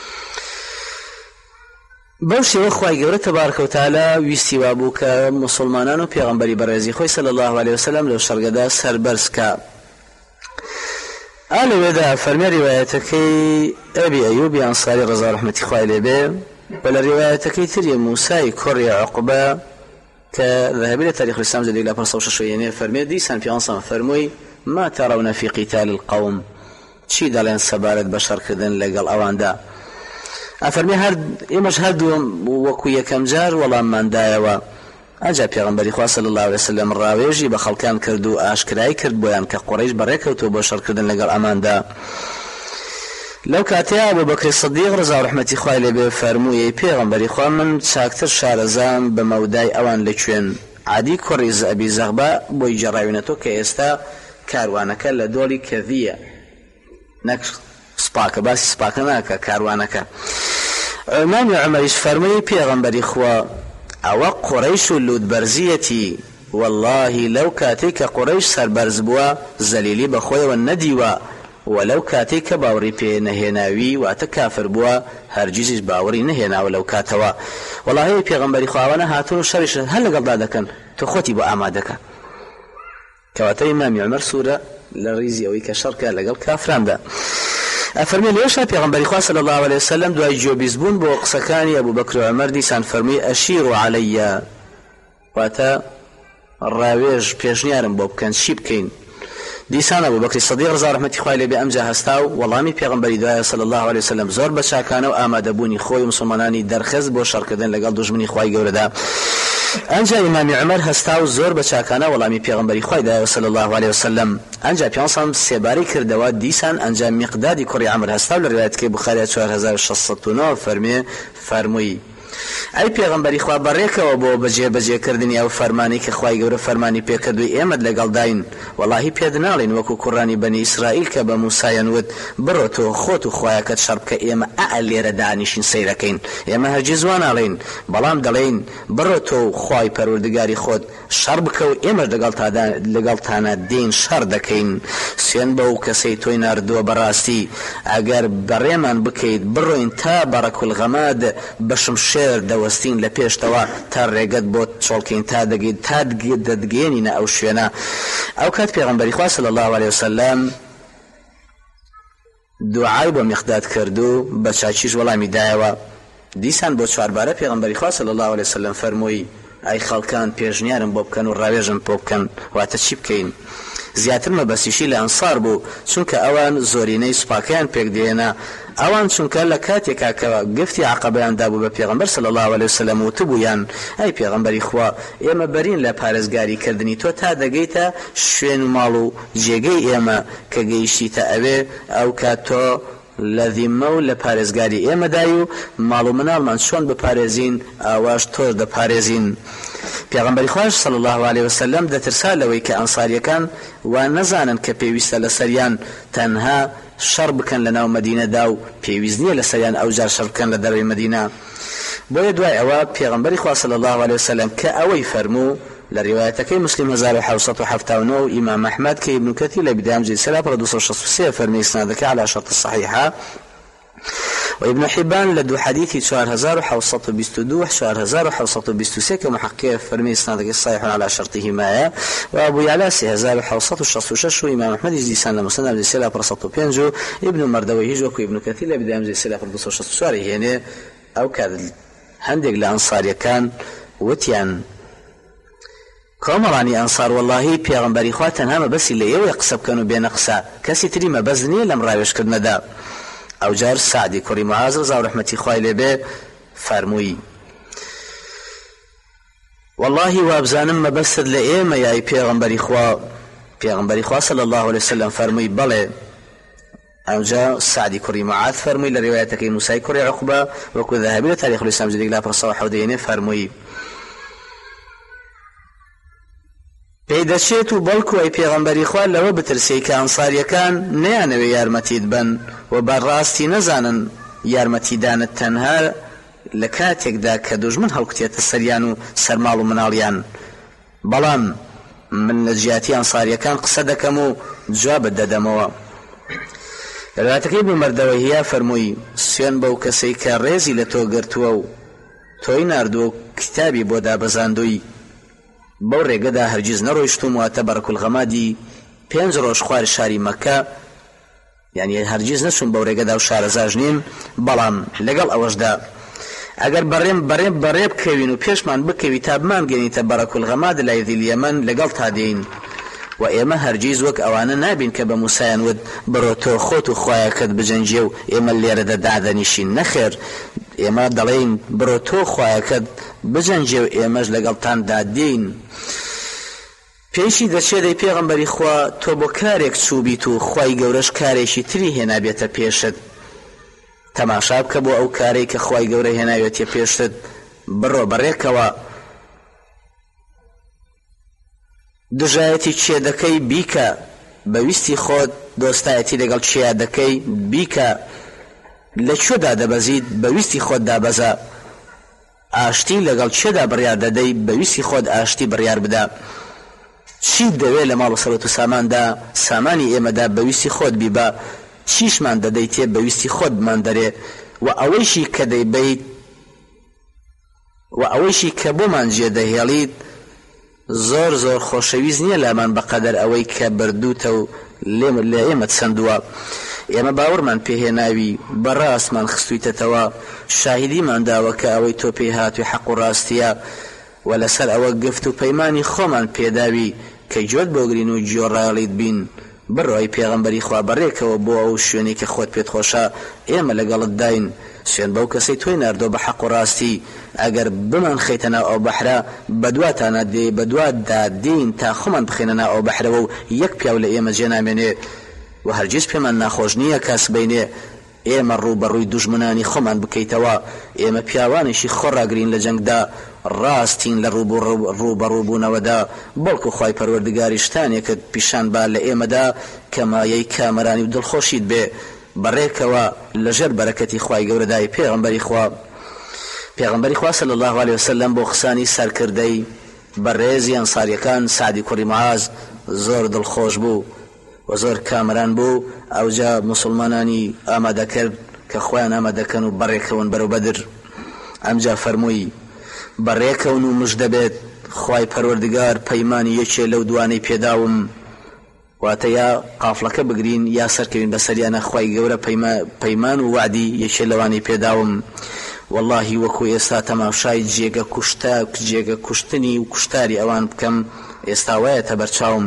بەو شێوە خوای گەورە تەبارەکە و تەعالا ویستی وابوو کە مسلمانان و پێغەمبەری بەڕێزی خۆی صلی الله علیه وسلم لەو شەڕگەدا سەربەرزکە. لەوێدا فەرمێ ڕیوایەتەکەی ئەبی ئەیوبی ئەنساری ڕەزا ڕەحمەتی خوای لێبێ و لە ڕیوایەتەکەی تری موسای کوڕی عوقبە کە ذهبی لە تاریخ الإسلام جلدی لە 506 فەرمێ دیسان پیانسان فەرمووی ما ترون في قتال القوم چی دەڵێن سەبارەت بە شەڕکردن لەگەڵ ئەواندا. ئەفەرمێ ئێمەش هەردوو وەکو یەکەم جار وەڵامماندایەوە. ئەجا پێغەمبەری خوا صلی الله علیه وسلم ڕاوێژی بە خەڵکان کرد و ئاشکرایی کرد بۆیان کە قوڕیش بەڕێکەوتووە بۆ شەڕکردن لەگەڵ ئەماندا. لەو کاتەیە ئەبوبەکر سیدیق ڕزا و ڕەحمەتی خوای لێبێ فەرمووی پێغەمبەری خوا من چاکتر شارەزام بە مەودای ئەوان لەکوێن. عادی کوڕی ئەبی زەغبە بۆی جێڕاوێنەتەوە کە ئێستا کاروانەکە لە دۆڵی کەڤیە، نەک سپاکە، باسی سپاکە ناکە، کاروانەکە. ئیمامی عومەریش فەرمووی پێغەمبەری خوا ئەوە قوڕەیش و لوودبەرزیەتی، واللهی لەو کاتێک کە قوڕەیش سەربەرز بووە زەلیلی بەخۆیەوە نەدیوە، ولەو کاتێک کە باوەڕی پێ نەهێناوی واتە کافر بووە هەرگیزیش باوەڕی نەهێناوە لەو کاتەوە. وەڵاهی پێغەمبەری خواوانە هاتوون و شەڕیش هەر لەگەڵدا دەکەن، تۆ خۆتی بۆ ئامادەکە. کەواتە ئیمامی عومەر سوورە لە ڕیزی ئەوەی کە شەڕکە لەگەڵ کافراندا. ئەفەرمێ لێشە پێغەمبەری خوا صلی الله علیه وسلم دوای جۆبیز بوون بۆ قسەکانی ئەبوبەکر و عومەر دیسان فەرمووی ئەشیروا عەلەیە، واتە ڕاوێژ پێشنیارم بۆ بکەن، چی بکەین؟ دیسان ئەبوبەکری سیدیق ڕزا و ڕەحمەتی خوای لێبێ ئەمجا هەستا و وەڵامی پێغەمبەری دوایە صلی الله علیه وسلم زۆر بە چاکانە و ئامادەبوونی خۆی و مسلمانانی دەرخست بۆ شەڕکردن لەگەڵ دوژمنی خوای گەورەدا. ئەنجا ئیمامی عومەر هەستا و زۆر بە چاکانە وەڵامی پێغەمبەری خوای دایە صلی الله علیه وسلم. ئەنجا پیانسان سێباری کردەوە. دیسان ئەنجا میقدادی کوڕی عەمر هەستا و لە ڕوایەتەکەی بوخاری 4609 فەرمووی ئەی پێغەمبەری خوا بەڕێکەوە بۆ بەجێبەجێکردنی ئەو فەرمانی کە خوای گەورە فەرمانی پێکردووی ئێمەت لەگەڵ داین، وەڵاهی پێت ناڵێن وەکو کوڕانی بەنی ئیسرائیل کە بە موسایان وت بڕۆ تۆ خۆت و خوایەکەت شەڕ بکە، ئێمە لێرە دانیشین سەیرەکەین، ئێمە هەرگیز وا ناڵێن، بەڵام دەڵێن بڕۆ تۆ خوای پەروەردگاری خۆت شەڕ بکە و ئێمەش لەگەڵتانە دێین شەڕ دەکەین. سوێن بەو کەسەی تۆی ناردووە بەڕاستی ئەگەر بەڕێمان بکەیت بڕۆین تا بەڕەکولغەماد بەشم شێر دەوەستین لە پێشتەوە تا ڕێگەت بۆ چۆڵکەین تا دەگەیت تا دەدگێنینە ئەو شوێنە. ئەو کات پێغەمبەری خوا صلی الله علیه وسلم دوعای بۆ میقداد کرد و بە چاکیش وەڵامی دایەوە. دیسان بۆ چواربارە پێغەمبەری خوا صلی الله علیه وسلم فەرمووی ئەی خەڵکان پێشنیارم بۆ بکەن و ڕاوێژم بۆ بکەن، واتە چی بکەین؟ زیاتر مەبەستیشی لە ئەنسار بوو، چونکە ئەوان زۆرینەی سوپاکیان پێک دێنا. ئەوان چونکە لە کاتێکا کە گفتی عەقەبەیان دابوو بە پێغەمبەر صلی الله علیه وسلم وتبوویان ئەی پێغەمبەری خوا ئێمە بەرین لە پارێزگاری کردنی تۆ تا دەگەیتە شوێن و ماڵ و جێگەی ئێمە کە گەیشتیتە ئەوێ، ئەو کات تۆ لە ذیممە و لە پارێزگاری ئێمەدای و ماڵ و مناڵمان چۆن بپارێزین ئاواش تۆش دەپارێزین. پێغەمبەری خوش صلی الله علیه وسلم دەترسا لەوەی کە ئەنساریەکان وان نەزانن کە پێویستە لە سەریان تەنها شەڕ بکەن لە ناو مەدینەدا و پێویست نییە لە سەریان ئەوجار شەڕ بکەن لە دەروی مەدینە. بۆیە دوای ئەوە پێغەمبەری خوا صلی الله علیه وسلم کە ئەوەی فەرموو لە ڕیوایەتەکەی مسلم 1779 و ئیمام ئەحمەد کە ئیبن کەثیر لە بیدایە مجلد 263 فەرمی ئسنادەکە على شرط الصحيحة، وابن حبان لدو حديثي 4722 4723 كمحقق فرمي اسنادك صحيح على شرطهما، وابو يعلى 3766 وامام احمد يزيسان لمسند بسلا برصتو بينجو ابن مردوي هجو ابن كثير لبدايه مزيسلا برصتو يعني او كاد هندق لانصار كان وتيان کۆمەڵانی ئەنسار وەڵڵاهی پێغەمبەری خوا تەنها مەبەستی لە ئێوەی قسە بکەن و بێنە قسە، کەسی تری مەبەست نییە لەم ڕاوێژکردنەدا. ئەو جار سعدی کوڕی معاذ ڕزا و ڕەحمەتی خوای لێبێ فەرمووی وەڵڵاهی وابزانم مەبەستت لە ئێمە یای پێغەمبەری خوا صلی الله علیه وسلم فەرمووی بەڵێ. ئەوجا سعدی کوڕی معاذ فەرمووی لە ڕیوایەتەکەی موسای کوڕی عوقبە وەکو ذەهەبی لە تاریخ الئیسلام جلدی لا پرسەوە حەودەیەنێ فەرمووی پێدەچێت و بەڵکو ئەی پێغەمبەری خوا لەوە بترسی کە ئەنساریەکان نەیانەوێ یارمەتیت بن و بەڕاستی نەزانن یارمەتیدانت تەنها لە کاتێکدا کە دوژمن هەڵکوتێتە سەریان و سەرماڵ و مناڵیان، بەڵام من لە جیاتی ئەنساریەکان قسە دەکەم و جوابت دەدەمەوە. لەواتەکەی بمەردەوە هیا فەرمووی سوێن بەو کەسەی کە ڕێزی لە تۆ گرتووە و تۆی ناردووە و کتابی بۆ دابەزاندووی، بەو ڕێگەدا هەرگیز نەڕۆیشتوم واتە بەڕەکولغەمادی 5 ڕۆژ خوار شاری مەکە، یعنی هەرگیز نەچوم بەو ڕێگەدا و شارەزاژ نیم، بەڵام لەگەڵ ئەوەشدا ئەگەر بەڕێ بکەوین و پێشمان بکەوی تا بمانگەنیتە بەڕەکولغەماد لای ذیل یەمەن لەگەڵ تا دێین، و ئێمە هەرگیز وەک ئەوانە نابین کە بە موسایان وت بڕۆ تۆ خۆت و خوایەکەت بجەنجێ و ئێمە لێرەدا دادەنیشین. نەخێر، ئێمە دەڵێن بڕۆ تۆ خوایەکەت بجەنجێ و ئێمەش لەگەڵتاندا دێین. پێیشی دەچێدەی پێغەمبەری خوا تۆ بۆ کارێک چووبیت و خوای گەورەش کارێکی تری هێنابێتە پێشت، تەماشا بکە بۆ ئەو کارێک کە خوای گەورە هێناوێتە پێشت، بڕۆ بەڕێکەوە. دژایەتی چێ دەکەی بیکە، بەویستی خۆت دۆستایەتی لەگەڵ چیا دەکەی بیکە، لە کوێدا دەبەزیت بەویستی خۆت دابەزە، ئاشتی لەگەڵ چێدا بڕیار دەدەی بەویستی خۆت ئاشتی بڕیار بدە، چی دەوێت لە ماڵ و سەرەت و ساماندا سامانی ئێمەدا بەویستی خۆت بیبە، چیشمان دەدەی تێ بەویستی خۆت بمان دەرێ، و ئەوەیشی کە دەیبیت و ئەوەیشی کە بۆمان جێدەهێڵیت زۆر زۆر خۆشەویست نییە لامان بەقەدەر ئەوەی کە بردووتە و لە ئێمە چەندووە. ئێمە باوەڕمان پێهێناوی بەڕاستمان خستوویتەوە، شاهیدیمان داوە کە ئەوەی تۆ پێی هاتووی حەق و ڕاستیە، و لەسەر ئەوە گفت و پەیمانی خۆمان پێداوی کە گوێت بۆگرین و گوێڕاڵیت بین. بڕۆی پێغەمبەری خوا بەڕێکەوە بۆ ئەو شوێنی کە خۆت پێت خۆشە، ئێمە لەگەڵت داین، سوێن بەو کەسەی تۆی ناردۆ بە حەق و ڕاستی. ئەگەر بمان خەیتە ناو ئەو بەحرە بەدواتانە دێ بەدواتدا دین تا خۆمان بخێنە ناو ئەو بەحرەوە و یەک پیاو لە ئێمە جێ نامێنێ، و هەرگیز پێمان ناخۆش نییە کەس بینێ ئێمە ڕوبەڕووی دوژمنانی خۆمان بکەیتەوە. ئێمە پیاوانێکی خۆڕاگرین لە جەنگدا، ڕاستین لە ڕوبەڕووبوونەوەدا، بەڵکو خوای پەروەردگاری شتانێکت پیشان با لە ئێمەدا کە مایەی کامەرانی و دڵخۆشیت بێ. بەڕێکەوە لەژێر بەرەکەتی خوای گەورەدای پێغەمبەری خوا صلی الله علیه وسلم بۆ قسانی سەرکردەی بەڕێزی ئەنساریەکان سعدی کوڕی معاز زۆر دڵخۆش بوو و زۆر کامەران بوو. ئەوجا موسڵمانانی ئامادەکرد کە خۆیان ئامادەکەن و بەڕێکەون بەرەو بەدر. ئەمجا فەرمووی بەڕێکەون و مژدە بێت، خوای پەروەردگار پەیمانی یەکێ لەو دوانەی پێداوم، واتە یا قافڵەکە بگرین یا سەرکەوین بەسەریانە، خوای گەورە پەیمان و وعدی یەکێ لەوانەی پێداوم. واللهی وەکو ئێستا تەماشای جێگە کوشتنی و کوشتاری ئەوان بکەم ئێستا وایەتە بەرچاوم.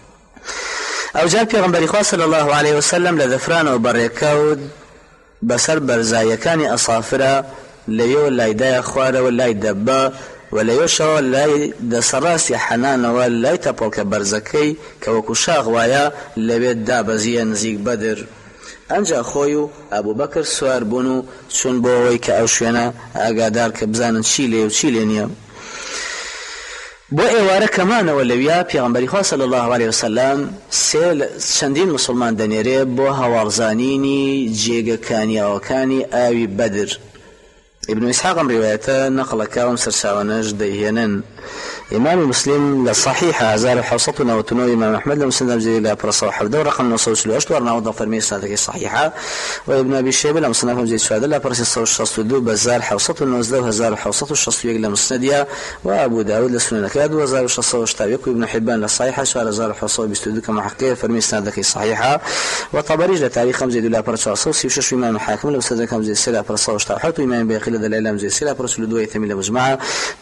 ئەوجا پێغەمبەری خوا صلی الله علیه وسلم لە دەفرانەوە بەڕێکەوت بەسەر بەرزایەکانی ئەسافرە، لەوێ لایدایە خوارەوە لای دەبە، و لەوێشەوە لای دەسەڕاستی حەنانەوە لای تەپۆڵکە بەرزەکەی کە وەکو شاغ وایە لەوێت دابەزیە نزیک بەدر. ئەنجا خۆی و ئەبوبەکر سوار بوون و چون بۆ ئەوەی کە ئەو شوێنە ئاگادار کە بزانن چی لێ و چی لێ نییە. بۆ ئێوارە کەمانەوە لەویا پێغەمبەری خوا صلی الله علیه وسلم چەندین مسلمان دەنێرێ بۆ هەواڵزانینی جێگەکانیاوەکانی ئاوی بەدر. ابن إسحاق روايته نقل كاوم سرساوناش ديهنن. إمام مسلم للصحيح هزار حوصتنا وتنوي إمام أحمد لمسلم زي لا برصو حفظه رقم نصوص الأشتوار نعوض فرمي سنتك الصحيحة. وابن أبي شيبة لمصنفهم زي سعد لا برصو الصوت الشخص ودو بزار حوصته النوزده هزار حوصته الشخص يقل مسندية. وأبو داود لسنن كاد وزار الشخص واشتابيك وابن حبان للصحيحة سؤال زار حوصته بيستودو كما حقيقة فرمي سنتك الصحيحة. وطبريج لتاريخ خمزة لا برصو الصوت وشش إمام الحاكم لمسند كم زي سلا برصو واشتابحته إمام بيقل دليل زي سلا برصو لدوية ثميلة مجمعة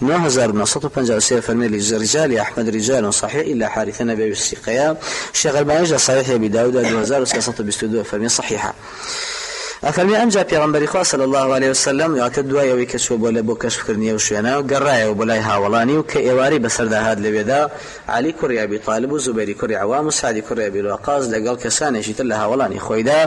9953 فرمي رجال أحمد رجال صحيح إلا حارثة نبي السقيا. الشيخ الباني صحيح أبي داود 2322 فرمي صحيحة. أفرمي أنجا پیغمبر خدا صلى الله عليه وسلم يعتد ويا كشف بولا بو كشف كرنيه وشينا وقرايه وبلاي هاولاني وكايواري بسرد هاد لبيدا علي كري أبي طالب وزبير كري عوام وسعد كري أبي الوقاص لقال كسانه شيت له هاولاني خويدا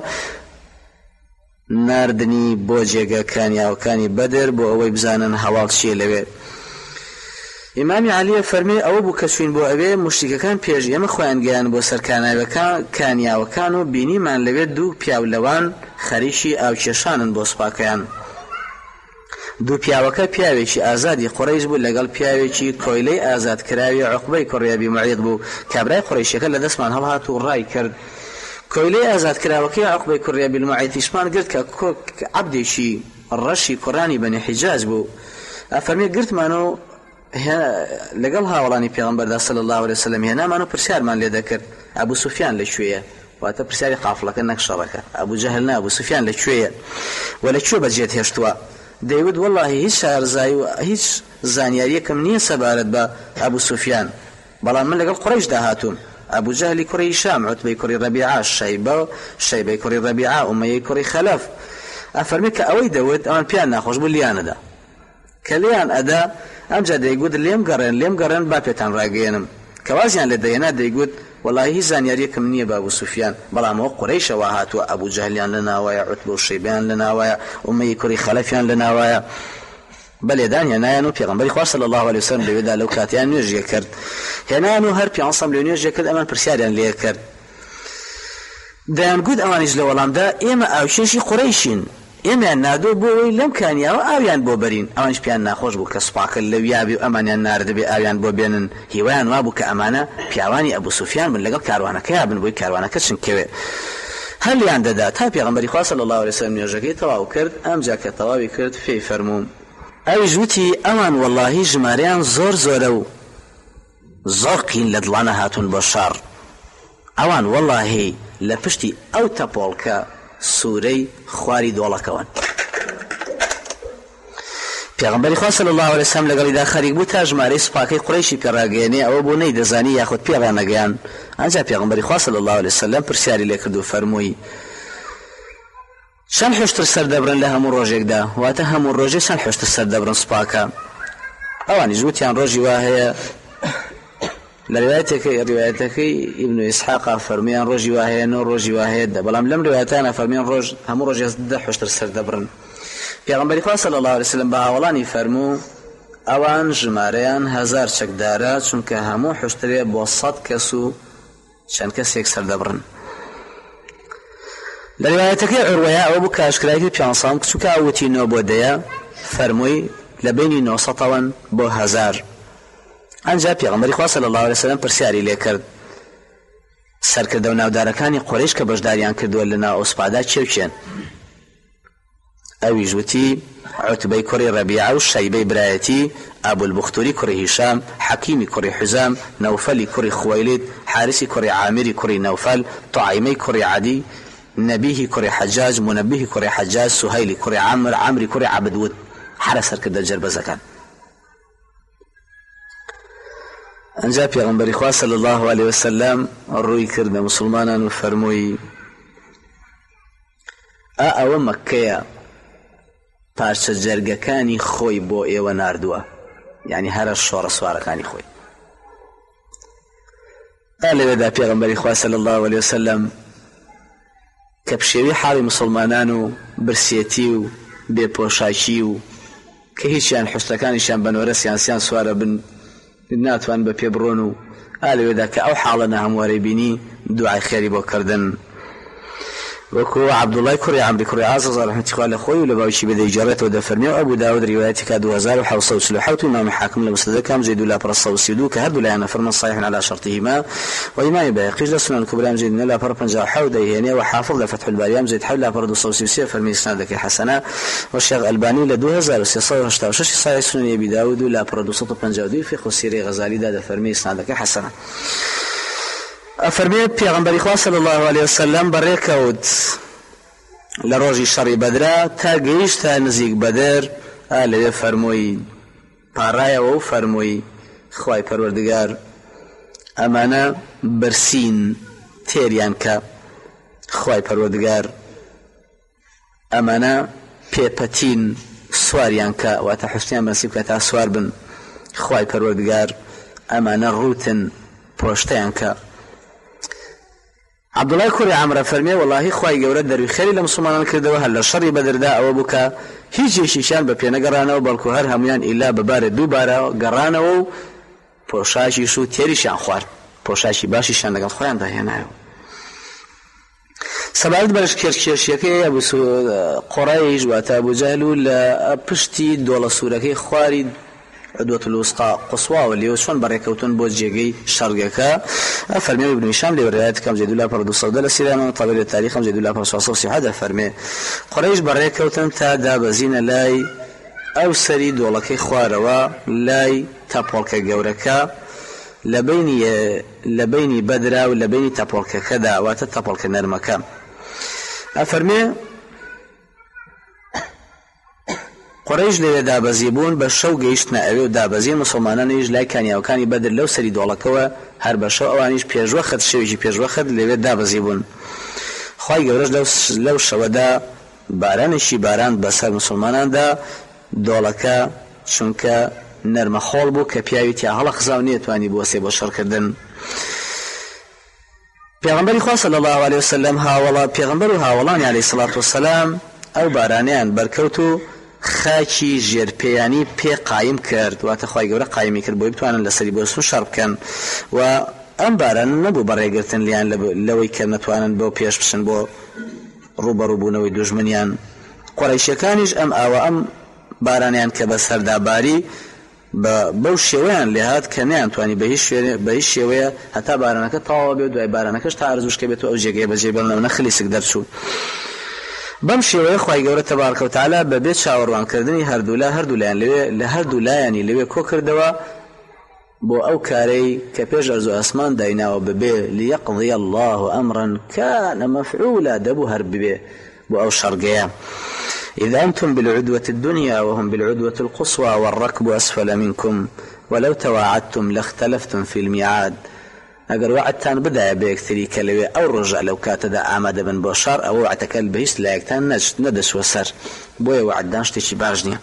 ناردني بو جيغا كان يا وكاني بدر بو اوي بزانن هاوال شي لبي. امام علي فرمي او بو كشفين بو ابي مشرك كان بيجي يم خوان گيان بو سركانا كان يا وكانو بيني من لبي دو پیاولوان خريشي او چشانن بو سپاکيان دو پیاوکه پیاویچی آزادی قریش بو لگل پیاویچی کویلی آزاد کراوی عقبه کوریابی معید بو کبرای قریشی کل دسمان هل هاتو رای کرد کویلی آزاد کراوکی عقبه کوریابی المعید اسمان قرد که عبدیشی الرشی قرانی بنی حجاز بو افرمی قرد مانو لقل هاولانی پیغمبر صلی الله علیه وسلم هنا مانو پرسیار من لیده کرد ابو سفیان لشویه واتا پرسیاری قافله کنک شرکه ابو جهل نه ابو سفیان لشویه ولا شو بجيت هشتوا داود والله هیچ شارزای و هیچ زانیاری کم نیه سبارت با ابو سفیان بلا من لقل قریش ده هاتون ابو جهل كري شام عتبه كري ربيعه شيبه كري ربيعه اميه كري خلف ئەفەرمێ کە ئەوەی دەوت ئەوان پیان ناخۆش بوو لیانەدا کە لیان ئەدا ئەمجا دەیگوت لێم گەڕێن با پێتان ڕاگەێنم کەوازیان لە دەیەنا دەیگوت وەڵاهی هیچ زانیاریەکم نییە با ئەبوو سوفیان بەڵام ئەوە قوڕەیشەوە هاتووە ئەبوو جەهلیان لە ناوایە عوتبە و شەیبەیان لە ناوایە ئومەیی کوڕی خەلەفیان لە ناوایە بەلێدان هێنایان و پێغەمبەری خوا صلی الله علیه وسلم لەوێدا لەو کاتیان نوێژیە کرد هێنایان و هەر پیانسەم لێ نوێژیە کرد ئەمان پرسیاریان لێ کرد دەیانگوت ئەوانیش لە وەڵامدا ئێمە ئاوشێشی قوڕەیشین ئێمەیان نادۆ بۆ ئەوەی لەم کانیاوە ئاویان بۆ بەرین ئەوانش پیان ناخۆش بوو کە سوپاکە لەو یابی و ئەمانیان ناردەبێ ئاویان بۆ بێنن هیوایان وا بوو کە ئەمانە پیاوانی ئەبوو سوفیان بن لەگەڵ کاروانەکەیان بن بۆی کاروانەکە چنکەوێ هەلیان دەدا تا پێغەمبەری خوا صلی الله علیه وسلم نوێژەکەی تەواو کرد ئەمجا کە تەواوی کرد فێی فەرموو ئەویش وتی ئەمان وەڵاهی ژمارەیان زۆر زۆرە و زۆر قین لە دڵانە هاتوون بۆ شەڕ ئەوان وەڵاهی لە پشتی ئەو تەپۆڵکە سوورەی خواری دۆڵەکەون پێغەمبەری خوا صلی الله علیه وسلم لەگەڵیدا خەریک بوو تا ژمارەی سوپاکەی قوڕەیشی پێڕاگەیەنێ ئەوە بۆ نەیدەزانی یاخود پێڕانەگەیان ئەنجا پێغەمبەری خوا صلی الله علیه وسلم پرسیاری لێ کرد و فەرمووی چەند حوشتر سەردەبرن لە هەموو ڕۆژێکدا واتە هەموو ڕۆژێ چەند حوشتر سەردەبرن سوپاکە ئەوانیش وتیان ڕۆژی وا هەیە لە ڕیوایەتەکەی ئیبن ئیسحاق فەرمیان ڕۆژی وا هەیە نۆ ڕۆژی وا هەیە بەڵام لەم ڕیوایەتانە فەرمیان هەموو ڕۆژێ 10 حوشتر سەردەبرن پێغەمبەری خوا صلی الله علیه وسلم بە هاوڵانی فەرموو ئەوان ژمارەیان 1000 چەکدارە چونکە هەموو حوشترێ بۆ 100 کەس و چەند کەسێک سەردەبرن لە ڕیوایەتەکەی عروەیە ئەوە بوو کە ئاشکرایەتی پیانسەم کچووکە ئەوتی 9 بۆ 10 فەرمووی لە بینی 900 بۆ 1000 ئەنجا پێغەمبەری خوا صلی الله علیه وسلم پرسیاری لێ کرد سەرکردە و ناودارەکانی قوڕیش کە بەشداریان کردووە لە ناو ئەوسپادا چێوچێن ئەویش وتی عوتبەی کوڕی ڕەبیعە و شەیبەی برایەتی ئەبول بوختوری کوڕی هیشام حەکیمی کوڕی حوزام نەوفەلی کوڕی خوەیلید حارسی کوڕی عامری کوڕی نەوفەل طعیمەی کوڕی عەدی نەبیهی کوڕی حەجاج منەبیهی کوڕی حەجاج سوهەیلی کوڕی عامر عامری کوڕی عەبدود حرە سەرکردە جەربەزەکان ئەنجا پێغەمبەری خوا صلی الله علیه وسلم ڕووی کردە موسڵمانان و فەرمووی ئەوە مەککەیە پارچە جەرگەکانی خۆی بۆ ئێوە ناردووە یعنی هەرە شۆڕە سوارەکانی خۆی لەوێدا پێغەمبەری خوا صلی الله علیه وسلم کە پشێوی حاڵی مسلمانان و برسێتی و بێپۆشاکی و کە هیچیان حوستەکانیشیان بەنۆرە سیانسیان سوارە بن ناتوان بە پێ بڕۆن و لەوێدا کە ئەو حاڵە نەهەموارەی بینی دوعای خێری بۆ کردن وەکو عەبدوڵای کوڕی عەمری کوڕی عاص ڕەحمەتی خوا لە خۆی و لە باوکی بەدەیجێڕێتەوە دەفەرمێ ئەبوو داود ڕیوایەتێکا 2747 و ئیمام حاکم لە مستەدرەکەم زەید لا پڕ132 کە هەردوو لایەنە فەرمان صحیح على شرطهما وإمام بەیهەقیش لە سنن کبرا زەید لا پڕ 57 دەیهێنێ و حافظ لە فتح الباری زەید لا پڕ 233 فەرمی ئسنادەکەی حەسەنە و شێخ ئەلبانی لە 2386 صحیح سنن ئەبی داود و لا پڕ 252 فقه السیرەی غەزالی دا دەفەرمی ئسنادەکەی حەسەنە ئەفەرمێ پێغەمبەری خوا صلی الله علیه وسلم بەڕێکەوت لە ڕۆژی شەڕی بەدرا تا گەیشتە نزیک بەدر لەوێ فەرمووی پاڕایەوە و فەرمووی خوای پەروەردگار ئەمانە برسین تێریان کە خوای پەروەردگار ئەمانە پێپەتین سواریان کە واتە حوستیان بەنسیب کە تا سوار بن خوای پەروەردگار ئەمانە ڕوتن پۆشتیان کە عەبدوڵای کوڕی عەمرە فەرمێ وەڵاهی خوای گەورە دەروی خێری لە مسلمانان کردەوە هەر لە شەڕی بەدردا ئەوە بوو کە هیچ یەکێکیان بە پێ نەگەڕانەوە بەڵکو هەر هەمویان ئیلا بەبارە دووبارە گەڕانەوە و پۆشاشیش و تێریشیان خوارد پۆشاشی باشیشان لەگەڵ خۆیان داهێنایەوە سەبارەت بە لەشکێشیەکەی قوڕەیش واتە ئەبوو جەهل و لە پشتی دۆڵە سوورەکەی خواری عدوة الوسطى قصوى واللي وشون بريكوتون بوز جيجي شرقك فرمي ابن هشام لي وروايات كم زيد الله بردو الصودة لسيران طبيل التاريخ زيد الله برسول صوصي هذا فرمي قريش بريكوتون تادا بزين لاي او سري دولكي خواروا لاي تابولك جوركا لبيني بدرا ولبيني تابولك كذا وتتابولك نرمكا فرمي قڕیش لێرە دابەزیبوون بە شەو گەیشتنە ئەوێ و دابەزین مسلمانانیش لای کانیاوەکانی بەدر لەو سەری دۆڵەکەوە هەر بە شەو ئەوانیش پێشوەخت شەوێکی پێشوەخت لەوێ دابەزیبوون خوای گەورەش لەو شەوەدا بارانێکی باران بەسەر مسلماناندا دۆڵەکە چونکە نەرمەخۆڵ بوو کە پیاوی تیا هەڵە خزاو نێتوانی بۆسێ بۆ شەڕکردن. پێغەمبەری خوا صلی الله علیه وسلم پێغەمبەر و هاوڵانی علیه الصلاة والسلام ئەو بارانیان بەرکەوت و خاکی ژێرپێیانی پێ قایم کرد، واتە خوای گەورە قایمی کرد بۆی بتوانن لەسەری بۆسون شەڕ بکەن و ئەم باران نەبوو بەڕێگرتن لیان لەوەی کە نەتوانن بۆ پێش بچن بۆ ڕوبەڕووبوونەوەی دوژمنیان. قوڕەیشیەکانیش ئەم بارانیان کە بەسەردا باری بەو شێوەیان لێهات کە نەیانتوانی بە هیچ شێوەیە هەتا بارانەکە تەواو بێت، دوای بارانەکەش تا ئەرزوشکە بێت و ئەو جێگەیە بەجێ بێڵنەوە خلیسک دەرچوو. بەم شێوەیە خوای گەورە تەبارەکە و تەعالا بەبێ چاوەڕوانکردنی هەردوو لایانی لەوێ کۆ کردەوە بۆ ئەو کارەی کە پێش ئەرز و ئاسمان دایناوە ببێ لیەقضی الله ئەمرا کان مەفعولا دەبوو هەر ببێ بۆ ئەو شەڕگەیە. إذ أنتم بالعدوة الدنيا وهم بالعدوة القصوى والركب أسفل منكم ولو تواعدتم لاختلفتم في الميعاد. ئەگەر وعدتان بدایە بە یەکتری کە لەوێ ئەو ڕۆژە لەو کاتەدا ئامادە بن بۆ شەڕ ئەوە وعدەکە بە هیچ لایەکتان نەدەچوە سەر، بۆیە وعددان شتێکی باش نییە.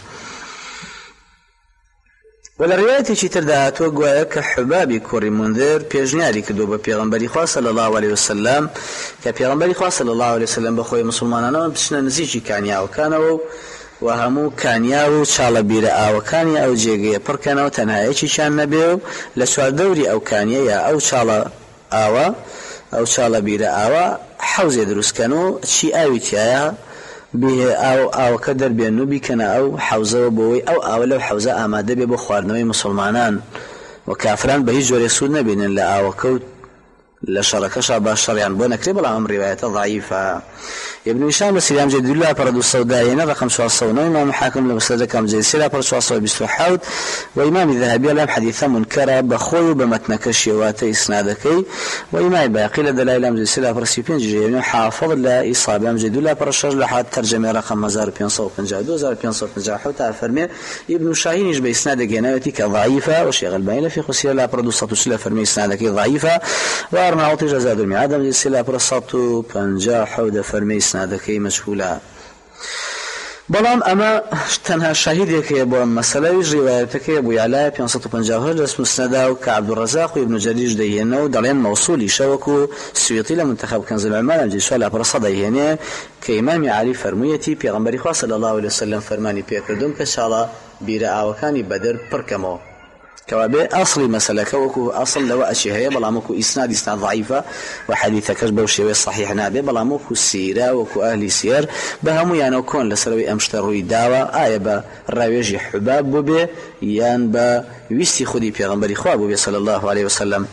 ولا روايتي تردات وقوايا كحبابي كوري منذر بيجنياري كدو ببيغنبري خواه صلى الله عليه وسلم كبيغنبري خواه صلى الله عليه وسلم بخوي مسلمانانا بسنا نزيجي كانياو كانوا وهمو كانياو شالا بيرا او كانيا او جيغي بركانو تنهايشي شان نبيو لسوال دوري او كانيا او شالا آوا او شالا بيرا آوا حوزي دروس كانوا شي آوي تيايا به او كدر بينو بكنا او حوزه بوي او لو حوزه اماده به بخواردنەوەی مسلمانان وكافران به هیچ جۆرێ سوود نبینن لە ئاوەکەوت لە شەڕەکەشا باش شەڕیان بۆ نەکرێ، بەڵام ئەم ڕیوایەتە ضعیفە. ابن هشام بسيرام جد الله برد السوداء رقم 409 إمام حاكم لمسند كم زي سيرة برد 427 وإمام الذهبي لهم حديثا منكرة بخوي بمتنك الشيوات إسنادكي وإمام باقي لدلائل زي سيرة برد 5 حافظ لا إصابة جد الله برد شرح لحد ترجمة رقم 1552 فرمي ابن شاهين يجب إسنادك جنايتي كضعيفة وشيخ الباين في خسير لا برد 106 فرمي إسنادك ضعيفة وأرناؤوط جزاد المعادم زي سيرة برد 150 فرمي إسنادكي مجهولا. بەڵام ئەمە تەنها شاهیدێکەیە بۆ ئەم مەسەلەی ڕیوایەتەکەی بوو یعلا 550 لە مسنەدا و کە عەبدوڕەزاق و ابن جەریج دەیهێنەوە دەڵێن مەوسولی شەوەکو سویوطی لە منتەخەب کەنز العلمان ئەم جێشوا لە پرسە دەیهێنێ کە ئیمامی عالی فەرموویەتی پێغەمبەری خوا صلی الله علیه وسلم فەرمانی پێکردوم کە شاڵە بیرە ئاوەکانی بەدر پڕکەمەوە كوابي أصلي مسألة كوكو أصل لو أشياء بلامكو إسناد ضعيفة وحديثك بوشي صحيح نابي بلامكو سيرة وكو أهل سير بهمو يعني كون لسروي أمشتروي داوة آية با راويجي حباب بوبي يان با ويستي خودي بيغنبري خواب بوبي صلى الله عليه وسلم.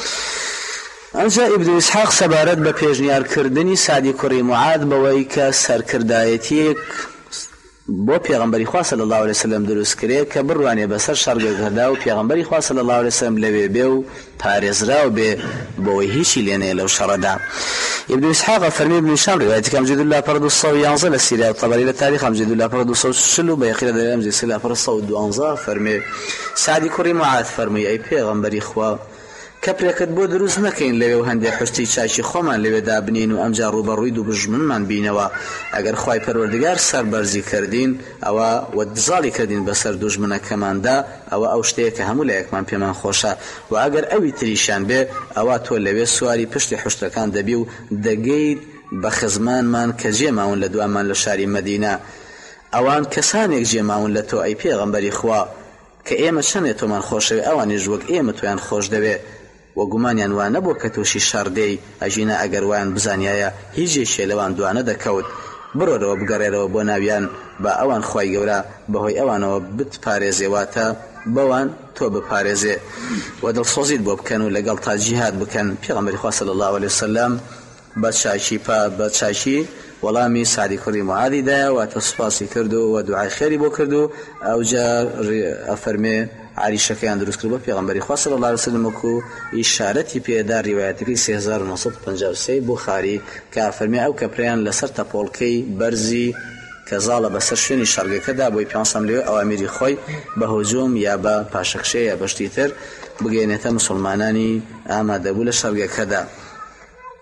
أنجا ابن إسحاق سبارت ببيجنيار كردني سعدي كوري معاد بويك سر كردايتيك بۆ پێغەمبەری خوا صلی الله علیه وسلم دروست کرێ کە بڕوانێ بەسەر شەڕگەکەدا و پێغەمبەری خوا صلی الله علیه وسلم لەوێ بێ و پارێزراو بێ بۆی هیچی لێنێ لەو شەڕەدا. ابن إسحاق فرمي ابن هشام روايتك أمجد الله فرد الصوي ينزل السيرة الطبري للتاريخ أمجد الله فرد الصوي شلو بيقيل دليل أمجد الله فرد الصوي دوانزا فرمي سعدي كوري معاذ فرمي أي پێغەمبەری خوا کەپرێکت بۆ دروست نەکەین لەوێ و هەندێک حشتی چاکی خۆمان لەوێدا بنین و ئەمجا ڕوبەڕووی دوو بژمنمان بینەوە ئەگەر خوای پەروەردگار سەربەرزی کردین ئەوە وەدزاڵی کردین بەسەر دوژمنەکەماندا ئەوە ئەو شتەیە کە هەموو لە یەکمان پێمان خۆشە و ئەگەر ئەوی تریشان بێ ئەوە تۆ لەوێ سواری پشتی حشتەکان دەبی و دەگەیت بە خزمانمان کە جێماون لە دوانمان لە شاری مەدینە ئەوان کەسانێک جێماون لە تۆ ئەی پێغەمبەری خوا کە ئێمە چەندێ تۆمان خۆشەوێ ئەوانیش وەک ئێمە تۆیان خۆش دەوێ وەگومانیان وانە بۆ کە تۆشی شەڕدەی ئەژینە ئەگەر وایان بزانایە هیچێشێ لەوان دوانە دەکەوت بڕۆرەوە بگەڕێرەوە بۆ ناویان بە ئەوان خوای گەورە بەهۆی ئەوانەوە بتپارێزێواتە بەوان تۆ بپارێزێ و دڵسۆزیت بۆ بکەن و لەگەڵ تا جیهاد بکەن. پێغەمبەری خوا صلی الله علیه وسلم بە چاکی وەڵامی سعدی کوڕی معادی دایە واتە سوپاسی کرد و دوعای خێری بۆ کرد و ئەوجا ئەفەرمێ عریشەکەیان دروست کرد بۆ پێغەمبەری خوا صلی الله علیه وسلم وەکو ئیشارەتی پێدا ڕیوایەتەکەی 3953 بوخاری کە ئەفەرمێ ئەو کەپڕیان لەسەر تەپۆڵکەی بەرزی کە زاڵە بەسەر شوێنی شەڕگەکەدا بۆی پێنجسەم لەوێ ئەوامیری خۆی بە هجوم یا بە پاشەکشێ یا بەشتی تر بگەێنێتە مسلمانانی ئامادەبوو لە شەڕگەکەدا.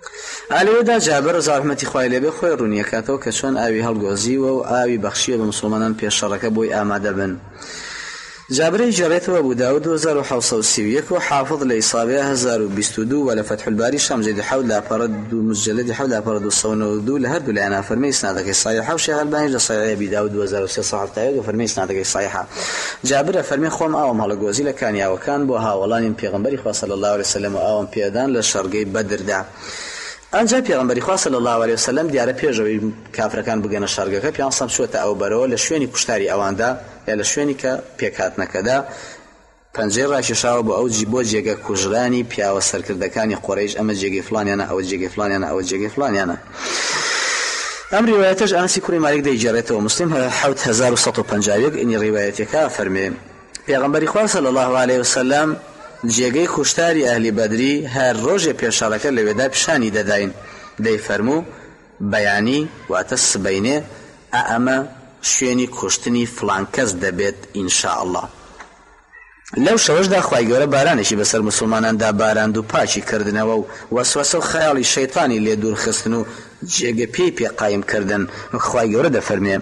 ئالێدا جابر ڕزا خوای لێبێ خۆی ڕوونیەکاتەوە کە چۆن ئاوی هەڵگۆزیوە و ئاوی بەخشیوە بە مسلمانان پێش شەڕەکە بۆی ئامادە بن. جابرەی جێڕێتەوە بوو داود 2731 و حافظ لە ئیسابەیە 1022 و لە فتح الباری شام جێدی حەوت لاپەڕە مجلدی حەوت لاپەڕە 292 لە هەردوو لایەنە فەرمێی ئیسنادەکەی صحیحە و شێخ ئەلبانی لە صحیح ئەبی داود 2371 و فەرمێی ئیسنادەکەی صحیحە. جابرە فەرمێ خۆم ئاوم هەڵەگۆزی لە کانیاوەکان بۆ هاوڵانی پێغەمبەری خوا صلی الله علیه وسلم و ئاوم پێدان لە شەڕگەی بەدردا. ئەنجا پێغەمبەری خوا صلی الله علیه وسلم دیارە پێشەوەی کافرەکان بگەنە شەڕگەکە پیانسەم چووەتە ئەو بەرەوە لە شوێنی کوشتاری ئەواندا یا لە شوێنی کە پێکهاتنەکەدا پەنجەی ڕاکێشاوە بۆ ئەو بۆ جێگە کوژرانی پیاوە سەرکردەکانی قوڕەیش ئەمە جێگەی فلانیانە ئەوە جێگەی فلانیانە ئەوە جێگەی فلانیانە. ئەم ڕیوایەتەش ئەنسی کوڕی مالک دەیجێڕێتەوە مسلم 7151 ئینی ڕیوایەتەکە فەرمێ پێغەمبەری خوا صلی الله علیه وسلم جێگەی کوشتاری ئەهلی بەدری هەر ڕۆژێ پێشەڕەکە لەوێدا پیشانی دەداین دەیفەرموو بەیانی واتە سبەینێ ئەمە شوێنی کوشتنی فلان کەس دەبێت ئینشاء الله. لەو شەوەشدا خوای گەورە بارانێکی بەسەر مسلماناندا باراند و پاچی کردنەوە و وەسوەسە و خەیاڵی شەیطانی لێ دوورخستن و جێگە پێی پێقایم کردن و خوای گەورە دەفەرمێ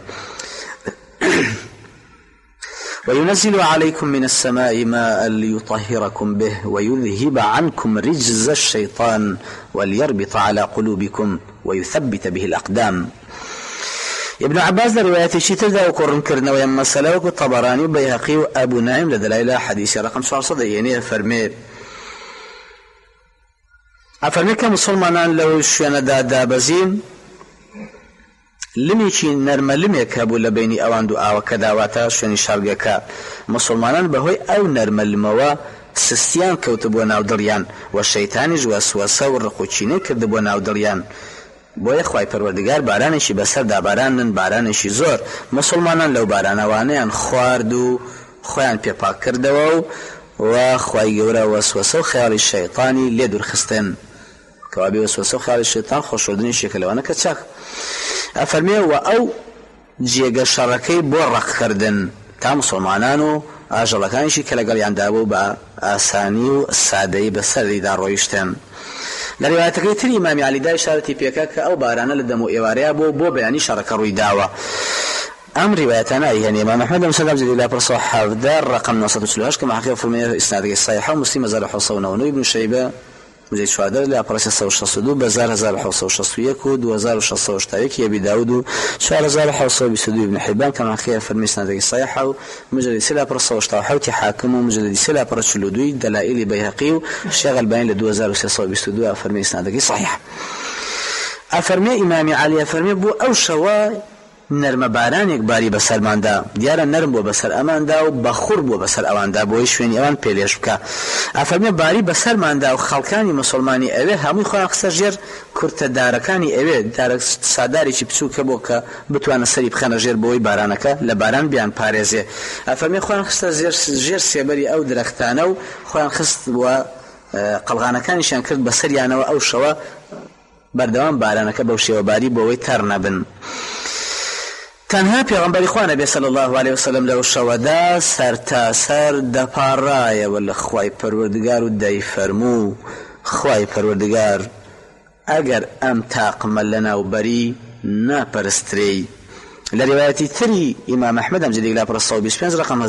وينزل عليكم من السماء ماء ليطهركم به ويذهب عنكم رجز الشيطان وليربط على قلوبكم ويثبت به الأقدام. ابن عباس رواية شتر وقرن كرنا ويم مسألة الطبراني وبيهقي وأبو نعيم لدلائل حديث رقم 400 يعني فرمي كمسلمان لو شونا دابزين لمیکی نەرمە لمێک هەبوو لە بینی ئەوان دوو ئاوەکە داواتە شوێنی شارگەکە مسلمانان بەهۆی ئەو نەرمە لمەوە سستیان کەوتە بۆ ناودڵیان و شەیتانیش وەسوەسە و ڕقوچینەی کرد بۆ ناودڵیان بۆیە خوای پەروەردگار بارانێکی بەسەردا بارانن بارانێکی زۆر مسلمانان لەو بارانەوانەیان خوارد و خۆیان پێپاک کردەوە و خوای گەورە وەسوەسە و خەیاڵی شەیطانی لێ دوورخستن کەوابێ وەسوەسە و خەیاڵی شەیطان خۆشەوردنی شێکەلەوانە کە چاک ئەفەرمێ و ئەو جێگە شەڕەکەی بۆ ڕقکردن تا مسلمانان و ئاژەڵەکانیشی کە لەگەڵیاندا بوو بە ئاسانی و سادەی بەسەریدا ڕۆیشتن. لە ڕیوایەتەکەی تری ئیمامی عەلیدا ئیشارەتی پێکە کە ئەو بارانە لە دەم و ئێوارەیە بۆ بەیانی شەڕەکە ڕووی داوە. ئەم ڕیوایەتانە ئەیهێنێ ئیمام ئەحمەد مسەلەم جدی لا پرسە 17 ڕقم 948 کە محقق فەرمێ ئیسنادەکەی صحیحە و مسلم 1999 ابن شەیبە مجلد شوادر لا پرسه 162 بازار 1761 و 2681 ابي داود و 4722 ابن حبان كما خير فرمي سندي صحيح و مجلد سلا پرسه 67 حاكم و مجلد سلا پرسه 2 دلائل بيهقي و شغل بين ل 2322 فرمي سندي صحيح. افرمي امام علي فرمي بو او شوا نرمە بارانێک باری بەسەرماندا دیارە نەرم بۆ بەسەر ئەماندا و بەخور بۆ بەسەر ئەواندا بۆی شوێنی ئەوان پێلێش بکە. ئەفەرمێ باری بەسەرماندا و خەڵکانی مسلمانی ئەوێ هەمووی خۆیان خستە ژێر کورتەدارەکانی ئەوێ دارە سادارێکی بچووکە بۆ کە بتوانە سەری بخەنە ژێر بۆی بارانەکە لە باران بیان پارێزێ. ئەفەرمێ خۆیان خستە ژێر سێبەری ئەو درەختانە و خۆیان خست وە قەڵغانەکانیشیان کرد بەسەریانەوە ئەو شەوە بەردەوام بارانەکە بەو شێوەباری بۆەوەی تەڕ نەبن. تەنها پێغەمبەری خوا نەبێ صلی الله علیه وسلم لەو شەوەدا سەرتاسەر دەپاڕایەوە لە خوای پەروەردگار و دەیفەرموو خوای پەروەردگار ئەگەر ئەم تاقمە لەناوبەری ناپەرسترێی. لە ڕیوایەتی تری ئیمام ئەحمەد ئەم جدی لا پرسە 25 رقم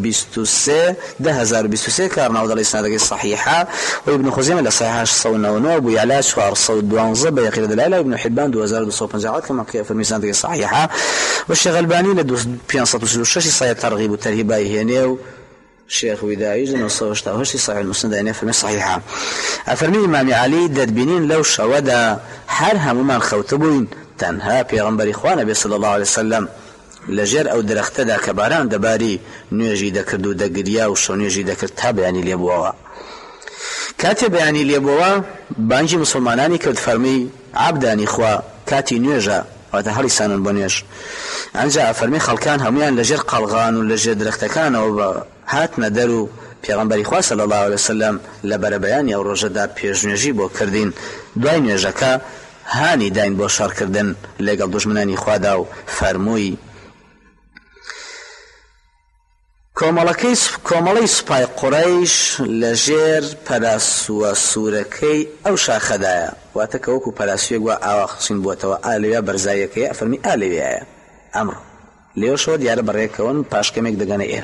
1023 کارناو دەڵی سنادەکەی صحیحە و ابن خزیمە لە صحیحە 699 بو یعلا 412 بەیەقی لە دلایل ابن حبان 2250 كما فرمی سنادەکەی صحیحە و شێخ ئەلبانی لە 536 صحیح ترغیب و ترهیب هێنێ و شيخ وداعي 988 صحيح المسند يعني فرمي صحيحة. أفرمي إمام علي ددبينين لو شودا هر همومان خوتبوين تنها پیغمبری خوانه بی صلی الله علیه وسلم لجر او درخته دا کباران دباری نویجی دکرد و دگریا و شو نویجی دکرد تا بیانی لیبووا کاتی بیانی لیبووا بانجی مسلمانانی کرد فرمی عبدانی خوا کاتی نویجا و تا هری سانون بنیش انجا فرمی خلکان همیان لجر قلغان و لجر درختکان و هات ندرو پیغمبری خوا صلی الله علیه وسلم لبر بیانی او رجدا پیجنجی بو کردین دوای نویجکا هانی داین بۆ شەڕکردن لەگەڵ دوژمنانی خوادا و فەرمووی کۆمەڵەی سوپای قوڕەیش لە ژێر پەراسووە سوورەکەی ئەو شاخەدایە واتە کە وەکو پەراسوویەک وە ئاوا خچین بووەتەوە ئالەوێ بەرزایەکەی ئەفەرمی ئالەوێیە ئەمڕۆ لێوەشەوە دیارە بەڕێکەوەن پاشکەمێک دەگەنە ئێرە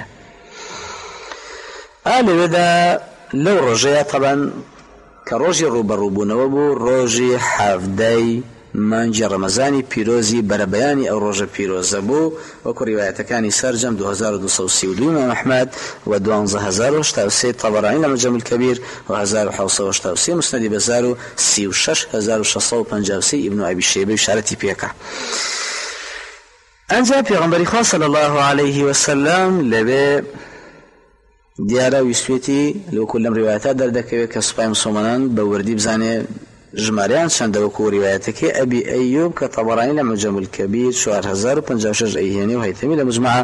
ئالەوێدا لەو ڕۆژەیە تەبەن کە ڕۆژی ڕوبەڕووبوونەوە بوو ڕۆژی حەڤدەی مانگی ڕەمەزانی پیرۆزی بەرەبەیانی ئەو ڕۆژە پیرۆزە بوو وەکو ڕیوایەتەکانی سەرجەم 2232 ئیمام ئەحمەد و 12083 طەبەرانی لە مەعجەم الکەبیر و 1783 مسنەدی بەزار و 36653 ئیبن ئەبی شەیبە شارەتی پێکە ئەنجا پێغەمبەری خوا صلی الله عليه وسلم لەبێ دیارە ویسوێتی لەوەکو لەم ڕیوایەتە دەردەکەوێت کە سوپای مسلمانان بە وردی بزانێ ژمارەیان چەندە وەکو ڕیوایەتەکەی ئەبی ئەیوب کە طەبەرانی لە مەعجەم الکەبیر 4056 ئەیهێنێ و هەیتەمی لە مجموعە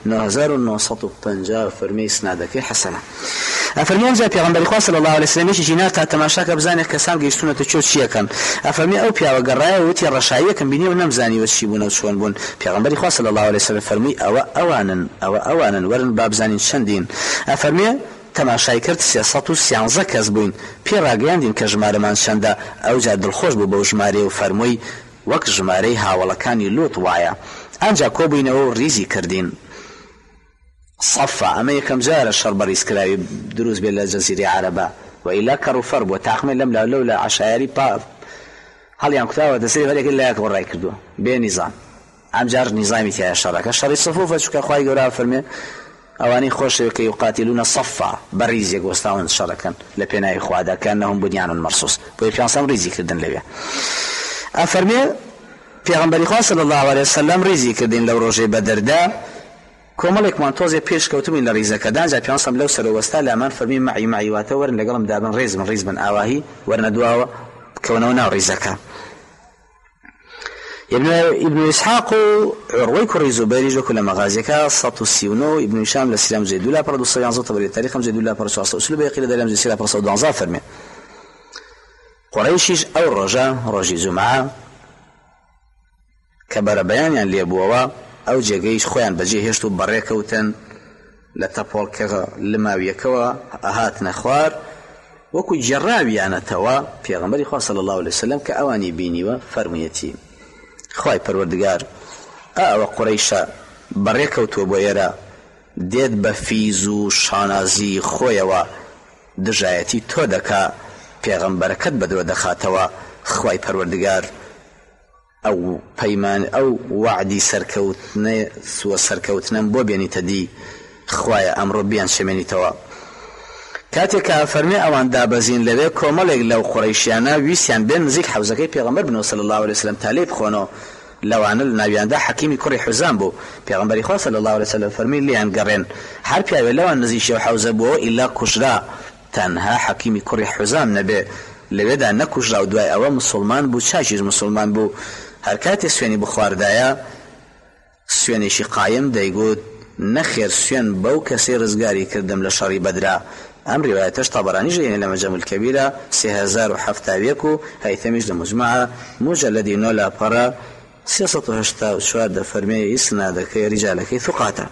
9950 فەرمی ئیسنادەکەی حەسەنە ئەفەرمی ئەنجا پێغەمبەری خوا صلی الله عليه وسلم ژینار تا تەماشاکە بزانێت کەسان گەیشتونەتە چۆ چیەکەن ئەفەرمی ئەو پیاوە گەڕایە وتی ڕەشاییەکەم بینی و نەمزانیوە چی بوون و چۆن بوون پێغەمبەری خوا صلی الله عليه وسلم فەرمی ئەوانن وەرن با بزانین چەندین ئەفەرمی تەماشای کرد 313 کەس بووین پێ ڕاگەیاندین کە ژمارەمان چەندە ئەوجا دڵخۆش بوو بەو ژمارە و فەرمووی وەک ژمارەی هاوڵەکانی لوت وایە ئەنجا کۆبووینەوە و ریزی کردین صەفا ئەمە یەکەم جارە شەڕ بەڕیزکراوی دروست بێت لە جەزیرەی عەرەبە و ئیلا کەڕ و فەر بووە تاقمێ لەم لەو لە عەشایری هەڵیان کوتاوە دەسەری هەرێکی لایەک بەڕای کردووە بێ نیزام ئەمجار نیزامی تایە شەڕەکە شەڕی سەفوفە چونکە خوای گەورە فەرمێ ئەوانەی خۆشەوە کە یقاتیلونە صەفا بە ریزێک وەستاون شەڕەکەن لە پێناوی خوادا کەنەهم بنیان مرسوس بۆیە پیانسەم ریزی کردن لەوێ ئەفەرمێ پێغەمبەری خوا صلی الله عليه وسلم ریزی کردین لەو ڕۆژەی بەدەردا کۆمەڵێکمان تۆزێ پێش کەوتبووین لە ریزەکەدا جا پیانسەم لەو سەرەوەستا لامان فەرمی معی واتە وەرن لەگەڵم دابن ریز بن ئاواهی وەرنە دواوە بکەونەوە ناو ریزەکە ابن إسحاق عروي كري زبيري جو كل مغازيكا 139 ابن هشام لسلام زيد الله برضو 111 طبري التاريخ زيد الله برضو 111 اسلوب يقيل دلام زيد الله برضو 12 فرمي قريشيش او رجا رجي زمعة كبر بيان يعني ليبوا او جيش خوان بجي هشتو بريكوتن لتابولك لماويكوا اهاتنا خوار وكو جرابي انا توا في غمبري خاص صلى الله عليه وسلم كاواني بيني وفرميتي خوای پەروەردگار ئەوە قوڕەیشە بەڕێکەوتووە بۆ ئێرە دێت بە فیز و شانازی خۆیەوە دژایەتی تۆ دەکا پێغەمبەرەکەت بەدرۆ دەخاتەوە خوای پەروەردگار ئەو پەیمان ئەو وعدی سەرکەوتنم بۆ بێنیتە دی خوایە ئەمڕۆ بیان شەمێنیتەوە کاتێک کە فەرمێ ئەوان دابەزین لەوێ کۆمەڵێک لەو قوڕەیشیانە ویسیان بێن نزیک حەوزەکەی پێغەمبەر بنەوە صلی الله عليه وسلم تا لێ بخۆنەوە لەوانە لە ناویاندا حەکیمی کوڕی حوزام بوو پێغەمبەری خوا صلی الله عليه وسلم فەرمی لیان گەڕێن هەر پیاوێ لەوان نزیکی و حەوزە بووە ئیلا کوژرا تەنها حەکیمی کوڕی حوزام نەبێ لەوێدا نەکوژرا و دوای ئەوە مسلمان بوو چاکیش مسلمان بوو هەر کاتێ سوێنی بخواردایە سوێنێکی قایم دەیگوت نەخێر سوێن بەو کەسەی ڕزگاری کردم لە شەڕی بەدرا ئەم ڕیوایەتەش طەبەرانی ژێنێ لە مەعجەم الکەبیرە 3071 و هەیتەمیش لە مجموعە مجەلەدی 9 لاپەڕە 384 دەفەرمێ ئیسنادەکەی ریجالەکەی ثوقاتە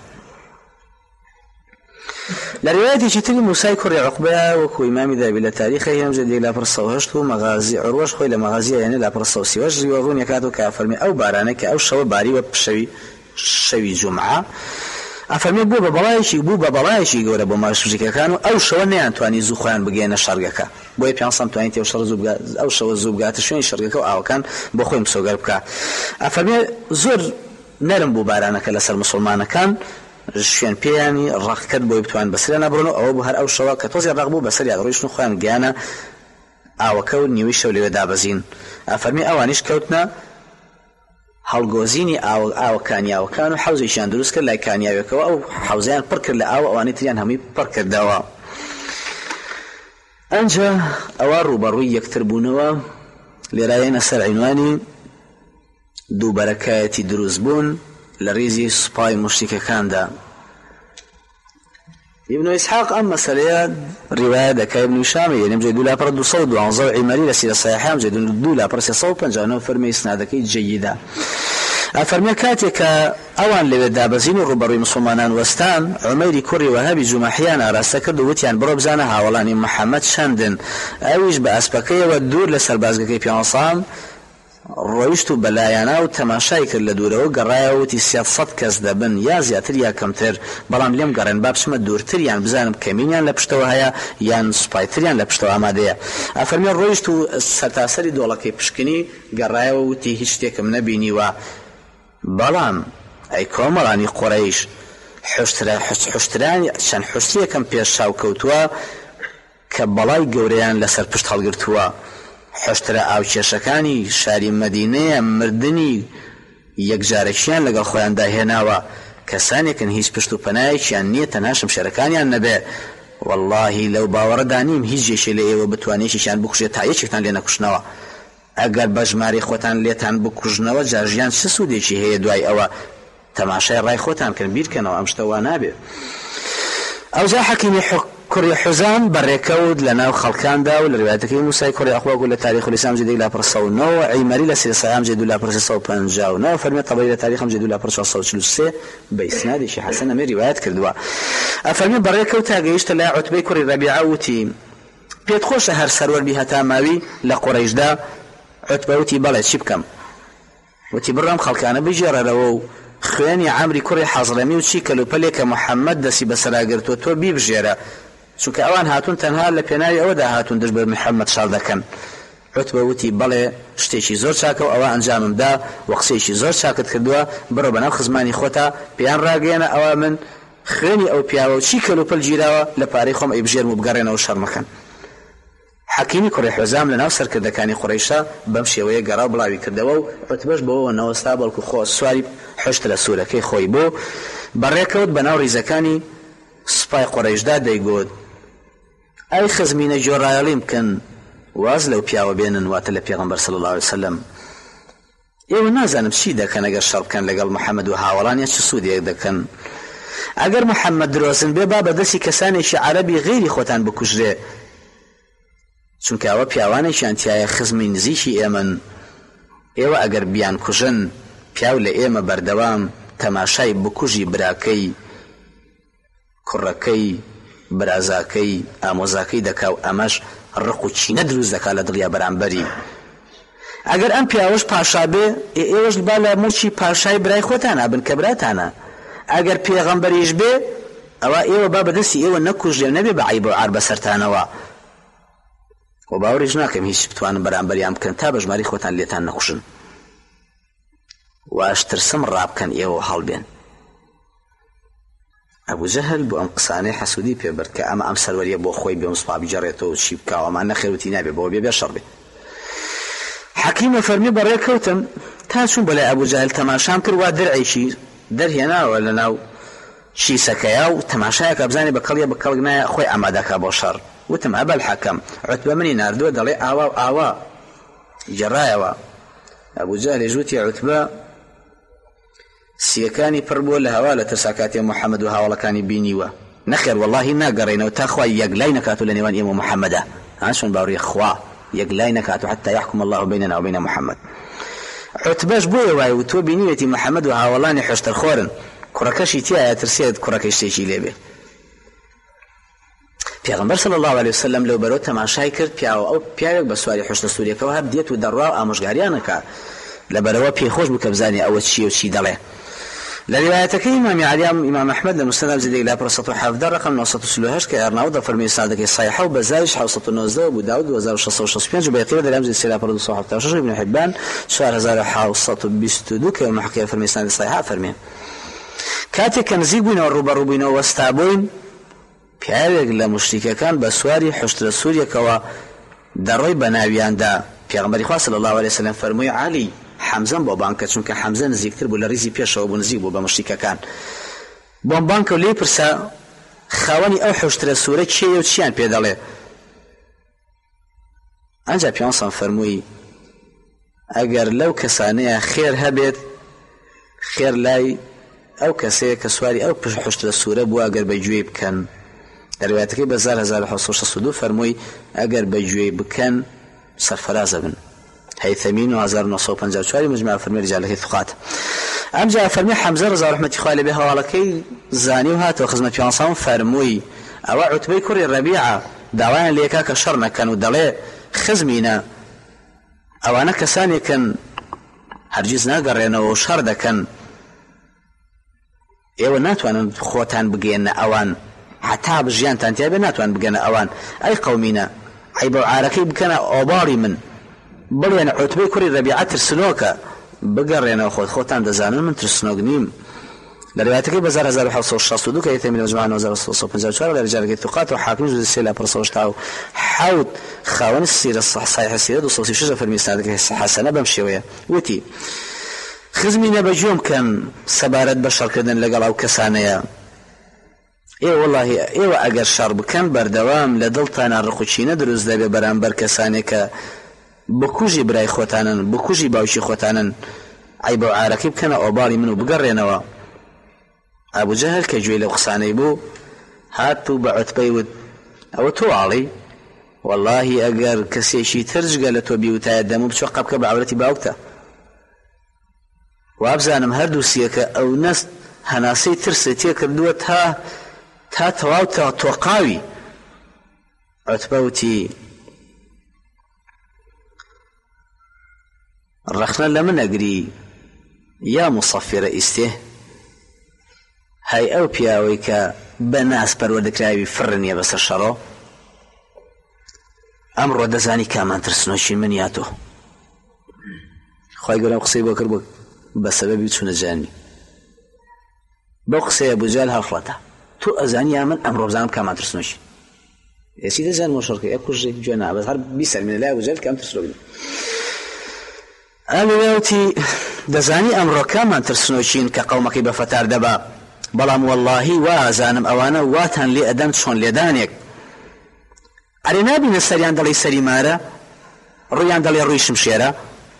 لە ڕیوایەتێکی تری موسای کوڕی عوقبە وەکو ئیمامی دابی لە تاریخی هەمجە دیێک لاپەڕ 108 و مەغازی عروەش خۆی لە مەغازیە یعنی لاپەڕ 130 ڕیوەڕوونی کات و کە فەرمێ ئەو بارانە کە ئەو شەوە باریوە شەوی جومعە ئەفەرمێ بوو بە بەڵایەکی گەورە بۆ ماشوزیکەکان و ئەو شەوە نەیانتوانی زوو خۆیان بگەێنە شەڕگەکە بۆیە پیانسەم توانیت ئەو شەوە زوو بگاتە شوێنی شەڕگەکە و ئاوەکان بۆ خۆی مسۆگەر بکە ئەفەرمێ زۆر نەرم بوو بارانەکە لەسەر مسلمانەکان شوێن پێیانی ڕەخکرد بۆی بتوان بەسەریان نەبڕن و ئەوە بوو هەر ئەو شەوە کە تۆزی ڕەق بوو بەسەریان ڕۆیشتن و خۆیان گیانە ئاوەکە و نیوەی شەو لەوێ دابەزین ئەفەرمێ ئەوانیش کەوتنە هەڵگۆزینی ئاوەکانیاوەکان و حەوزێکیان دروست کرد لای کانیاوەکەوە ئەو حەوزەیان پڕ کرد لە ئاو ئەوانەی تریان هەمووی پڕ کردەوە ئەنجا ئەوە ڕوبەڕووی یەکتر بوونەوە لێرایەنە سەر عینوانی دووبەرەکایەتی دروست بوون لە ڕیزی سوپای مشتیکەکاندا ابن إسحاق أما سليا رواية دكا ابن هشام يعني مجد دولا برد صوت وعنظر عمري لسيلة صحيحة مجد دولا برد صوت بنجانو فرمي إسنادك جيدة أفرمي كاتك أوان لبدابزين الربروي مسلمانان وستان عميري كوري وهابي جمحيان أراستكرد وتيان بروبزانها ولاني محمد شندن أويش بأسبكية والدور لسربازقكي بيانصام رويشتو بلايانا و تماشای کرد لە دوورەوە گەڕایەوەتی 300 کەس دەبن یا زیاتر یا کەمتر بەڵام لێم گەڕێن با بچمە دوورتریان بزانم کەمینیان لە پشتەوە هەیە یان سوپایتریان لە پشتەوە ئامادەیە. ئەفەرمێ ڕۆیشت و سەرتاسەری دۆڵەکەی پشکنی گەڕایەوە وتی هیچ شتێکم نەبینیوە بەڵام ئەی کۆمەڵانی قوڕەیش حوشترانی چەند حوشتیەکەم پێش چاو کەوتووە کە بەڵای گەورەیان لەسەر پشت هەڵگرتووە. حشترە ئاوکێشەکانی شاری مەدینەیە مردنی یەکجارەکیان لەگەڵ خۆیان داهێناوە کەسانێکن هیچ پشت و پەنایەکیان نییە تەنها شمشێرەکانیان نەبێ. واللهی لەو باوەڕەدا نیم هیچ جێشێ لە ئێوە بتوانێتیشیان بکوژێت تا یەکێکتان لێ نەکوشنەوە. ئەگەر بە ژماری خۆتان لێتان بکوژنەوە جاژیان چ سوودێکی هەیە دوای ئەوە؟ تەماشای ڕای خۆتان کردن بیرکەنەوە ئەم شتەوە نابێ. ئەوجا حەکیمی کوڕی حوزام بەڕێکەوت لە ناو خەڵکاندا و لە ڕوایەتەکەی موسای کوڕی عوقبە و لە تاریخ الإسلام جێدەی لا پرسەونەوە عیمەری لە سێسەیام جێدوو لا پرسەوپەنجاونەوە فەرمێت تەبەری لە تاریخم جێدوو لا پرسەوچلوسێ بە ئیسنادێکی حەسەن ئەمێ ڕوایەت کردووە. ئەفەرمێ بەڕێکەوت تا گەیشتە لای عوتبەی کوڕی ڕەبیعە وتی پێت خۆشە هەر سەروەربی هەتا ماوی لە قوڕەیشدا؟ عوتبە وتی بەڵێ چی بکەم؟ وتی بڕام خەڵکانە بژێڕەرەوە و خوێنی عەمری کوڕی حەزڕەمی و چی کەلوپەلێک کە محەممەد دەسی بەسەراگرتووە تۆ بیبژێرە چونکە ئەوان هاتوون تەنها لە پێناوی ئەوەدا هاتوون دەست بە محەممەد شاڵ دەکەن. عوتبە وتی بەڵێ شتێکی زۆر چاکە و ئەوە ئەنجاممدا و قسەیەکی زۆر چاکت کردووە بڕۆ بەناو خزمانی خۆتا پێیان ڕاگەێنە ئەوە من خوێنی ئەو پیاوە و چی کەلوپەل گیراوە لە پارەی خۆم ئەیبژێرم و بگەڕێنەوە شەڕمەکەن. حەکیمی کوڕی حوزام لە ناو سەرکردەکانی قوڕەیشە بەم شێوەیە گەڕا و بڵاوی کردەوە و عوتبەش بەوە نەوەستا بەڵکو خۆ سواری حشت لە سوورەکەی خۆی بۆ بەڕێکەوت بەناو ڕیزەکانی سوپای قوڕەیشدا دەیگوت ئەی خزمینە جۆڕایەڵی بکەن واز لەو پیاوە بێنن واتە لە پێغەمبەر صلی الله علیه وسلم. ئێوە نازانم چی دەکەن ئەگەر شەڕ بکەن لەگەڵ محەممەد و هاوڵانیان چ سوودێک دەکەن. ئەگەر محەممەد درۆزن بێ با بەدەستی کەسانێکی عەرەبی غێری خۆتان بکوژرێ چونکە ئەوە پیاوانێکیان تایە خزمی نزیکی ئێمن. ئێوە ئەگەر بیان کوژن پیاو لە ئێمە بەردەوام تەماشای بکوژی براکەی کوڕەکەی برازاکەی ئامۆزاکەی دەکا و ئەمەش ڕق و چینە دروست دەکا لە دڵیا بەرامبەری. ئەگەر ئەم پیاوەش پاشا بێ ئێوەش با لە موچی پاشای برای خۆتان ئابن کە براتانە. ئەگەر پێغەمبەریش بێ ئەوە ئێوە با بەدەستی ئێوە نەکوژێ نەبێ بە عیب و عار بەسەرتانەوە و باوەڕیش ناکەم هیچ بتوانم بەرامبەریان بکەن تا بەژماری خۆتان لێتان نەخوشن واش ترسم ڕابکەن ئێوە هەڵبێن. ئەبوو جەهل بۆ ئەم قسانەی حەسوودی پێبرد کە ئەمە ئەم سەروەریە بۆ خۆی بێ مسپا بجەڕێتەوە و چی بکاوە ئەمان نەخێوتی نابێ بۆ بێ شەڕ بێ. حەکیمە فەرمی بەڕێکەوتم تا چوون بەلای ئەبوو جەهل تەماشام کرد وا دەرعێکی دەرهێناوە لە ناو شیسەکەیە و تەماشایەکە بزانێ بە کەڵیە بە کەڵک نایە خۆی ئامادەکا بۆ شەڕ. وتم ئەبەل حەکەم عوتبە منی ناردووە دەڵێ ئاوا و ئاوا جێڕایەوە. ئەبوو جەهل وتی عوتبە سیەکانی پڕ بووە لە هەوا لە ترسا کاتێ محەممەد و هاوڵەکانی بینیوە. نەخێر وەڵڵاهی ناگەڕێنەوە تا خوا یەکلای نەکاتوە لە نێوان ئێمە و محەممەدە چۆن باوڕێ خوا یەکلای نەکاتوە حتى يحكم الله بيننا وبين محمد. عوتبەش بۆیە وایە و تۆ بینیوێتی محەممەد و هاوڵانی حشتەرخۆرن کوڕەکەشی تایە ترسێت کوڕەکەی شتێکی لێبێ. پێغەمبەر صلی الله علیه وسلم لەو بەرەو تەماشای کرد پیاوە ئەو پیاوێک بە سواری حشتە سووریەکەەوە هەر دێت و دەڕوا و ئامۆژگاریانەکە لە بەرەوە پێخۆش بوو کە بزانێ ئەوە چیە و چی دەڵێ. لە ڕوایەتەکەی ئیمامی عەلی ئیمام ئەحمەد لە مستەدرەک جێدەی لا 517 ڕقم 938 کە ئەرناوت دەفەرمێ سادەکەی صحیحە و بەزایش 719 بوو داود 2665 و بەیەقی دەلام زێ سێلا 276 ابن حبان 4722 کە محقق فەرمی سادە صحیحە فەرمێ کاتێک کە نزیک بووینەوە ڕوبەڕوو بووینەوە وەستا بووین پیاوێک لە مشریکەکان بە سواری حشترە سووریەکەوە دەڕۆی بە ناویاندا. پێغەمبەری خوا صلی الله علیه وسلم فەرمووی عەلی حەمزەم بۆ بانکە چونکە حەمزە نزیکتر بوو لە ریزی پێشەوە بوو نزیک بوو بە مشریکەکان. بۆم بانکە و لێی پرسە خاوەنی ئەو حشترە سوورە کێیە و چیان پێ دەڵێ؟ ئەنجا پیانسان فەرمووی ئەگەر لەو کەسانەیە خێر هەبێت خێر لای ئەو کەسەیە کە سواری ئەو حشترە سوورە بووە ئەگەر بەگوێی بکەن. لە ڕوایەتەکەی بە 1762 فەرمووی ئەگەر بەگوێی بکەن سەرفەرازە بن هيثمين 1954 مجمع فرمي رجال ثقات ام جاء فرمي حمزه رضي الله رحمته خالي بها ولكي زاني وهات وخزمه بيانصام فرموي او عتبي كري الربيعه داوان ليكا كشرنا كانوا دلي خزمينا او انا كساني كان هرجيز ناقرينا وشر دكن ايوه ناتوان خوتان بقينا اوان حتى بجيان تانتيابي ناتوان بقينا اوان اي قومينا عيب عاركي بكنا اوباري من بلين عتبي كري الربيعه ترسنوكا بقرينا خوتان دزانون من ترسنوك نيم لروايتك بزار 1762 كيتم من مجموعة 1954 لرجال الثقات وحاكم جزء السيلة برصوش تاو حاوت خاون السيرة صحيح السيرة وصوصي شجرة في الميساد حسنة بمشيوية وتي خزمينا بجوم كان سبارة بشر كردن لقل أو كسانيا ايه والله ايه واقر شرب كان بردوام لدلتانا الرقوشينا دروز دابي برانبر كسانيكا بكوجي براي خوتانن بكوجي باوشي خوتانن عيب وعاركي بكان أوباري منو بقرينوا أبو جهل كجوي لو قصاني بو هاتو بعتبي ود أو تو علي والله أجر كسيشي ترج قالت وبيوتا دمو بتوقف كبر عورتي باوكتا وأبزانم هردو سيكا أو ناس هناسي ترسيتي كردوتها تا تواوتا توقاوي عتبوتي الرخنا لمن أجري يا مصفر استه هاي او پیاوی که بناس پروردگاری فرنیه بس الشرو امر دزانی کامان ترسنوشی منیاتو خواهی گرم قصی بکر بک بسببی چون جانی بقصی ابو جهل هفلتا تو ازانی امن امر بزانم کامان ترسنوشی يسيد زان مشاركة أكل شيء جنا بس هرب بيسأل من الله وجل كم تسلوين أنا يوتي دزاني أمر كمان ترسنوشين كقومك بفتار دبا بلام والله وازانم أوانا واتن لي أدم شون لدانيك أرينا بين السريان دلي سريمارة رويان دلي رويش مشيرة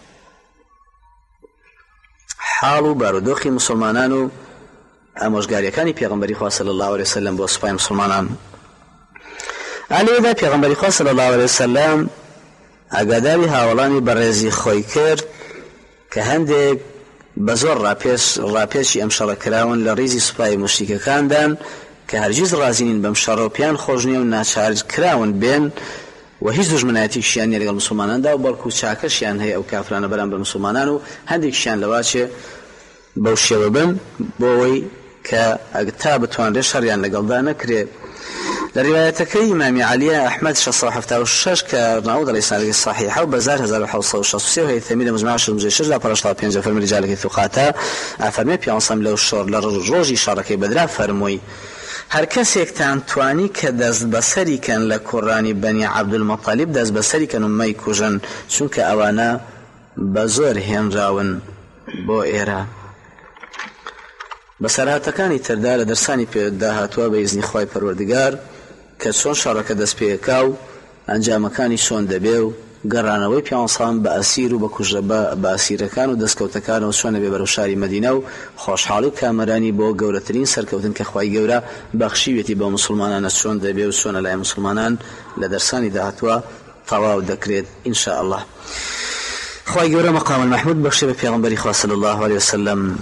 حالو بارودوخي مسلمانانو أموشگاري كاني پیغمبري خواه صلى الله عليه وسلم بو سپاي مسلمانان علي دا پیغمبري خواه صلى الله عليه وسلم اگاداري هاولاني برزي خوي کرد كهندك بزور راپیشی امشار کراون لريزي سپاي مشتیک کاندن که هرگز رازینین بمشار پیان خوشنی و ناچار کراون بین و هیچ دشمناتی شیانی لگل مسلمانان دا و بلکو چاکر شیان هی او کافران بران بمسلمانان و هندك شیان لواچه بوشي وبن بوي كأكتاب توان رشريان لقل دا نكري لروايتك إمام علي أحمد شخص حفتة والشش كنعود الإسناد الصحيحة وبزار هزار وحوصة وشخص وهي ثمينة مجموعة شرمزي شجرة برشطة بينجا فرمي رجالك الثقاتا أفرمي بيانصام لو الشور لرجوجي شاركي بدرا فرموي هر کسی اکتان توانی که دست بسری کن لکرانی بنی عبدالمطالب دست بسری کن امی کجن چون که اوانا بزور هن راون بو ایرا بەسەرهاتەکانی تردا لە دەرسانی پێدا هاتووە بە ئیزنی خوای پەروەردگار کە چۆن شەڕەکە دەست پێکا و ئەنجامەکانی چۆن دەبێ و گەڕانەوەی پیانسان بە ئەسیر و بە کوژە بە ئەسیرەکان و دەستکەوتەکانەوە چۆن دەبێ بەرەو شاری مەدینە و خۆشحاڵی و کامەرانی بۆ گەورەترین سەرکەوتن کە خوای گەورە بەخشیوێتی بە مسلمانانە چۆن دەبێ و چۆنە لای مسلمانان لە دەرسانی داهاتووە تەواو دەکرێت ئینشاء الله. خوای گەورە مەقام المەحمود بەخشێ بە پێغەمبەری خوا صلی الله علیه وسلم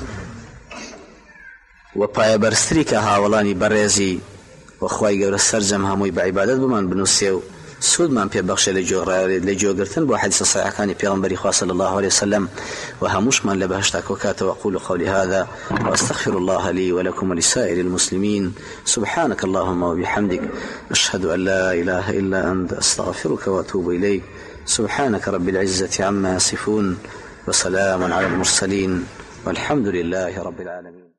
و پای برستری که هاولانی برزی و خوای گەورە سەرجەم هەمووی بە عیبادەت بمان بنووسێ و سودمان پێ بەخشێ لە جۆگرتن بۆ حەدیثە صحیحەکانی پێغەمبەری خوا صلی الله عليه وسلم و هەمووشمان لە بەهشتا کۆکاتەوە. أقول قولي هذا وأستغفر الله لي ولكم ولسائر المسلمين سبحانك اللهم وبحمدك أشهد أن لا إله إلا أنت أستغفرك وأتوب إليك. سبحانك رب العزة عما يصفون وسلام على المرسلين والحمد لله رب العالمين.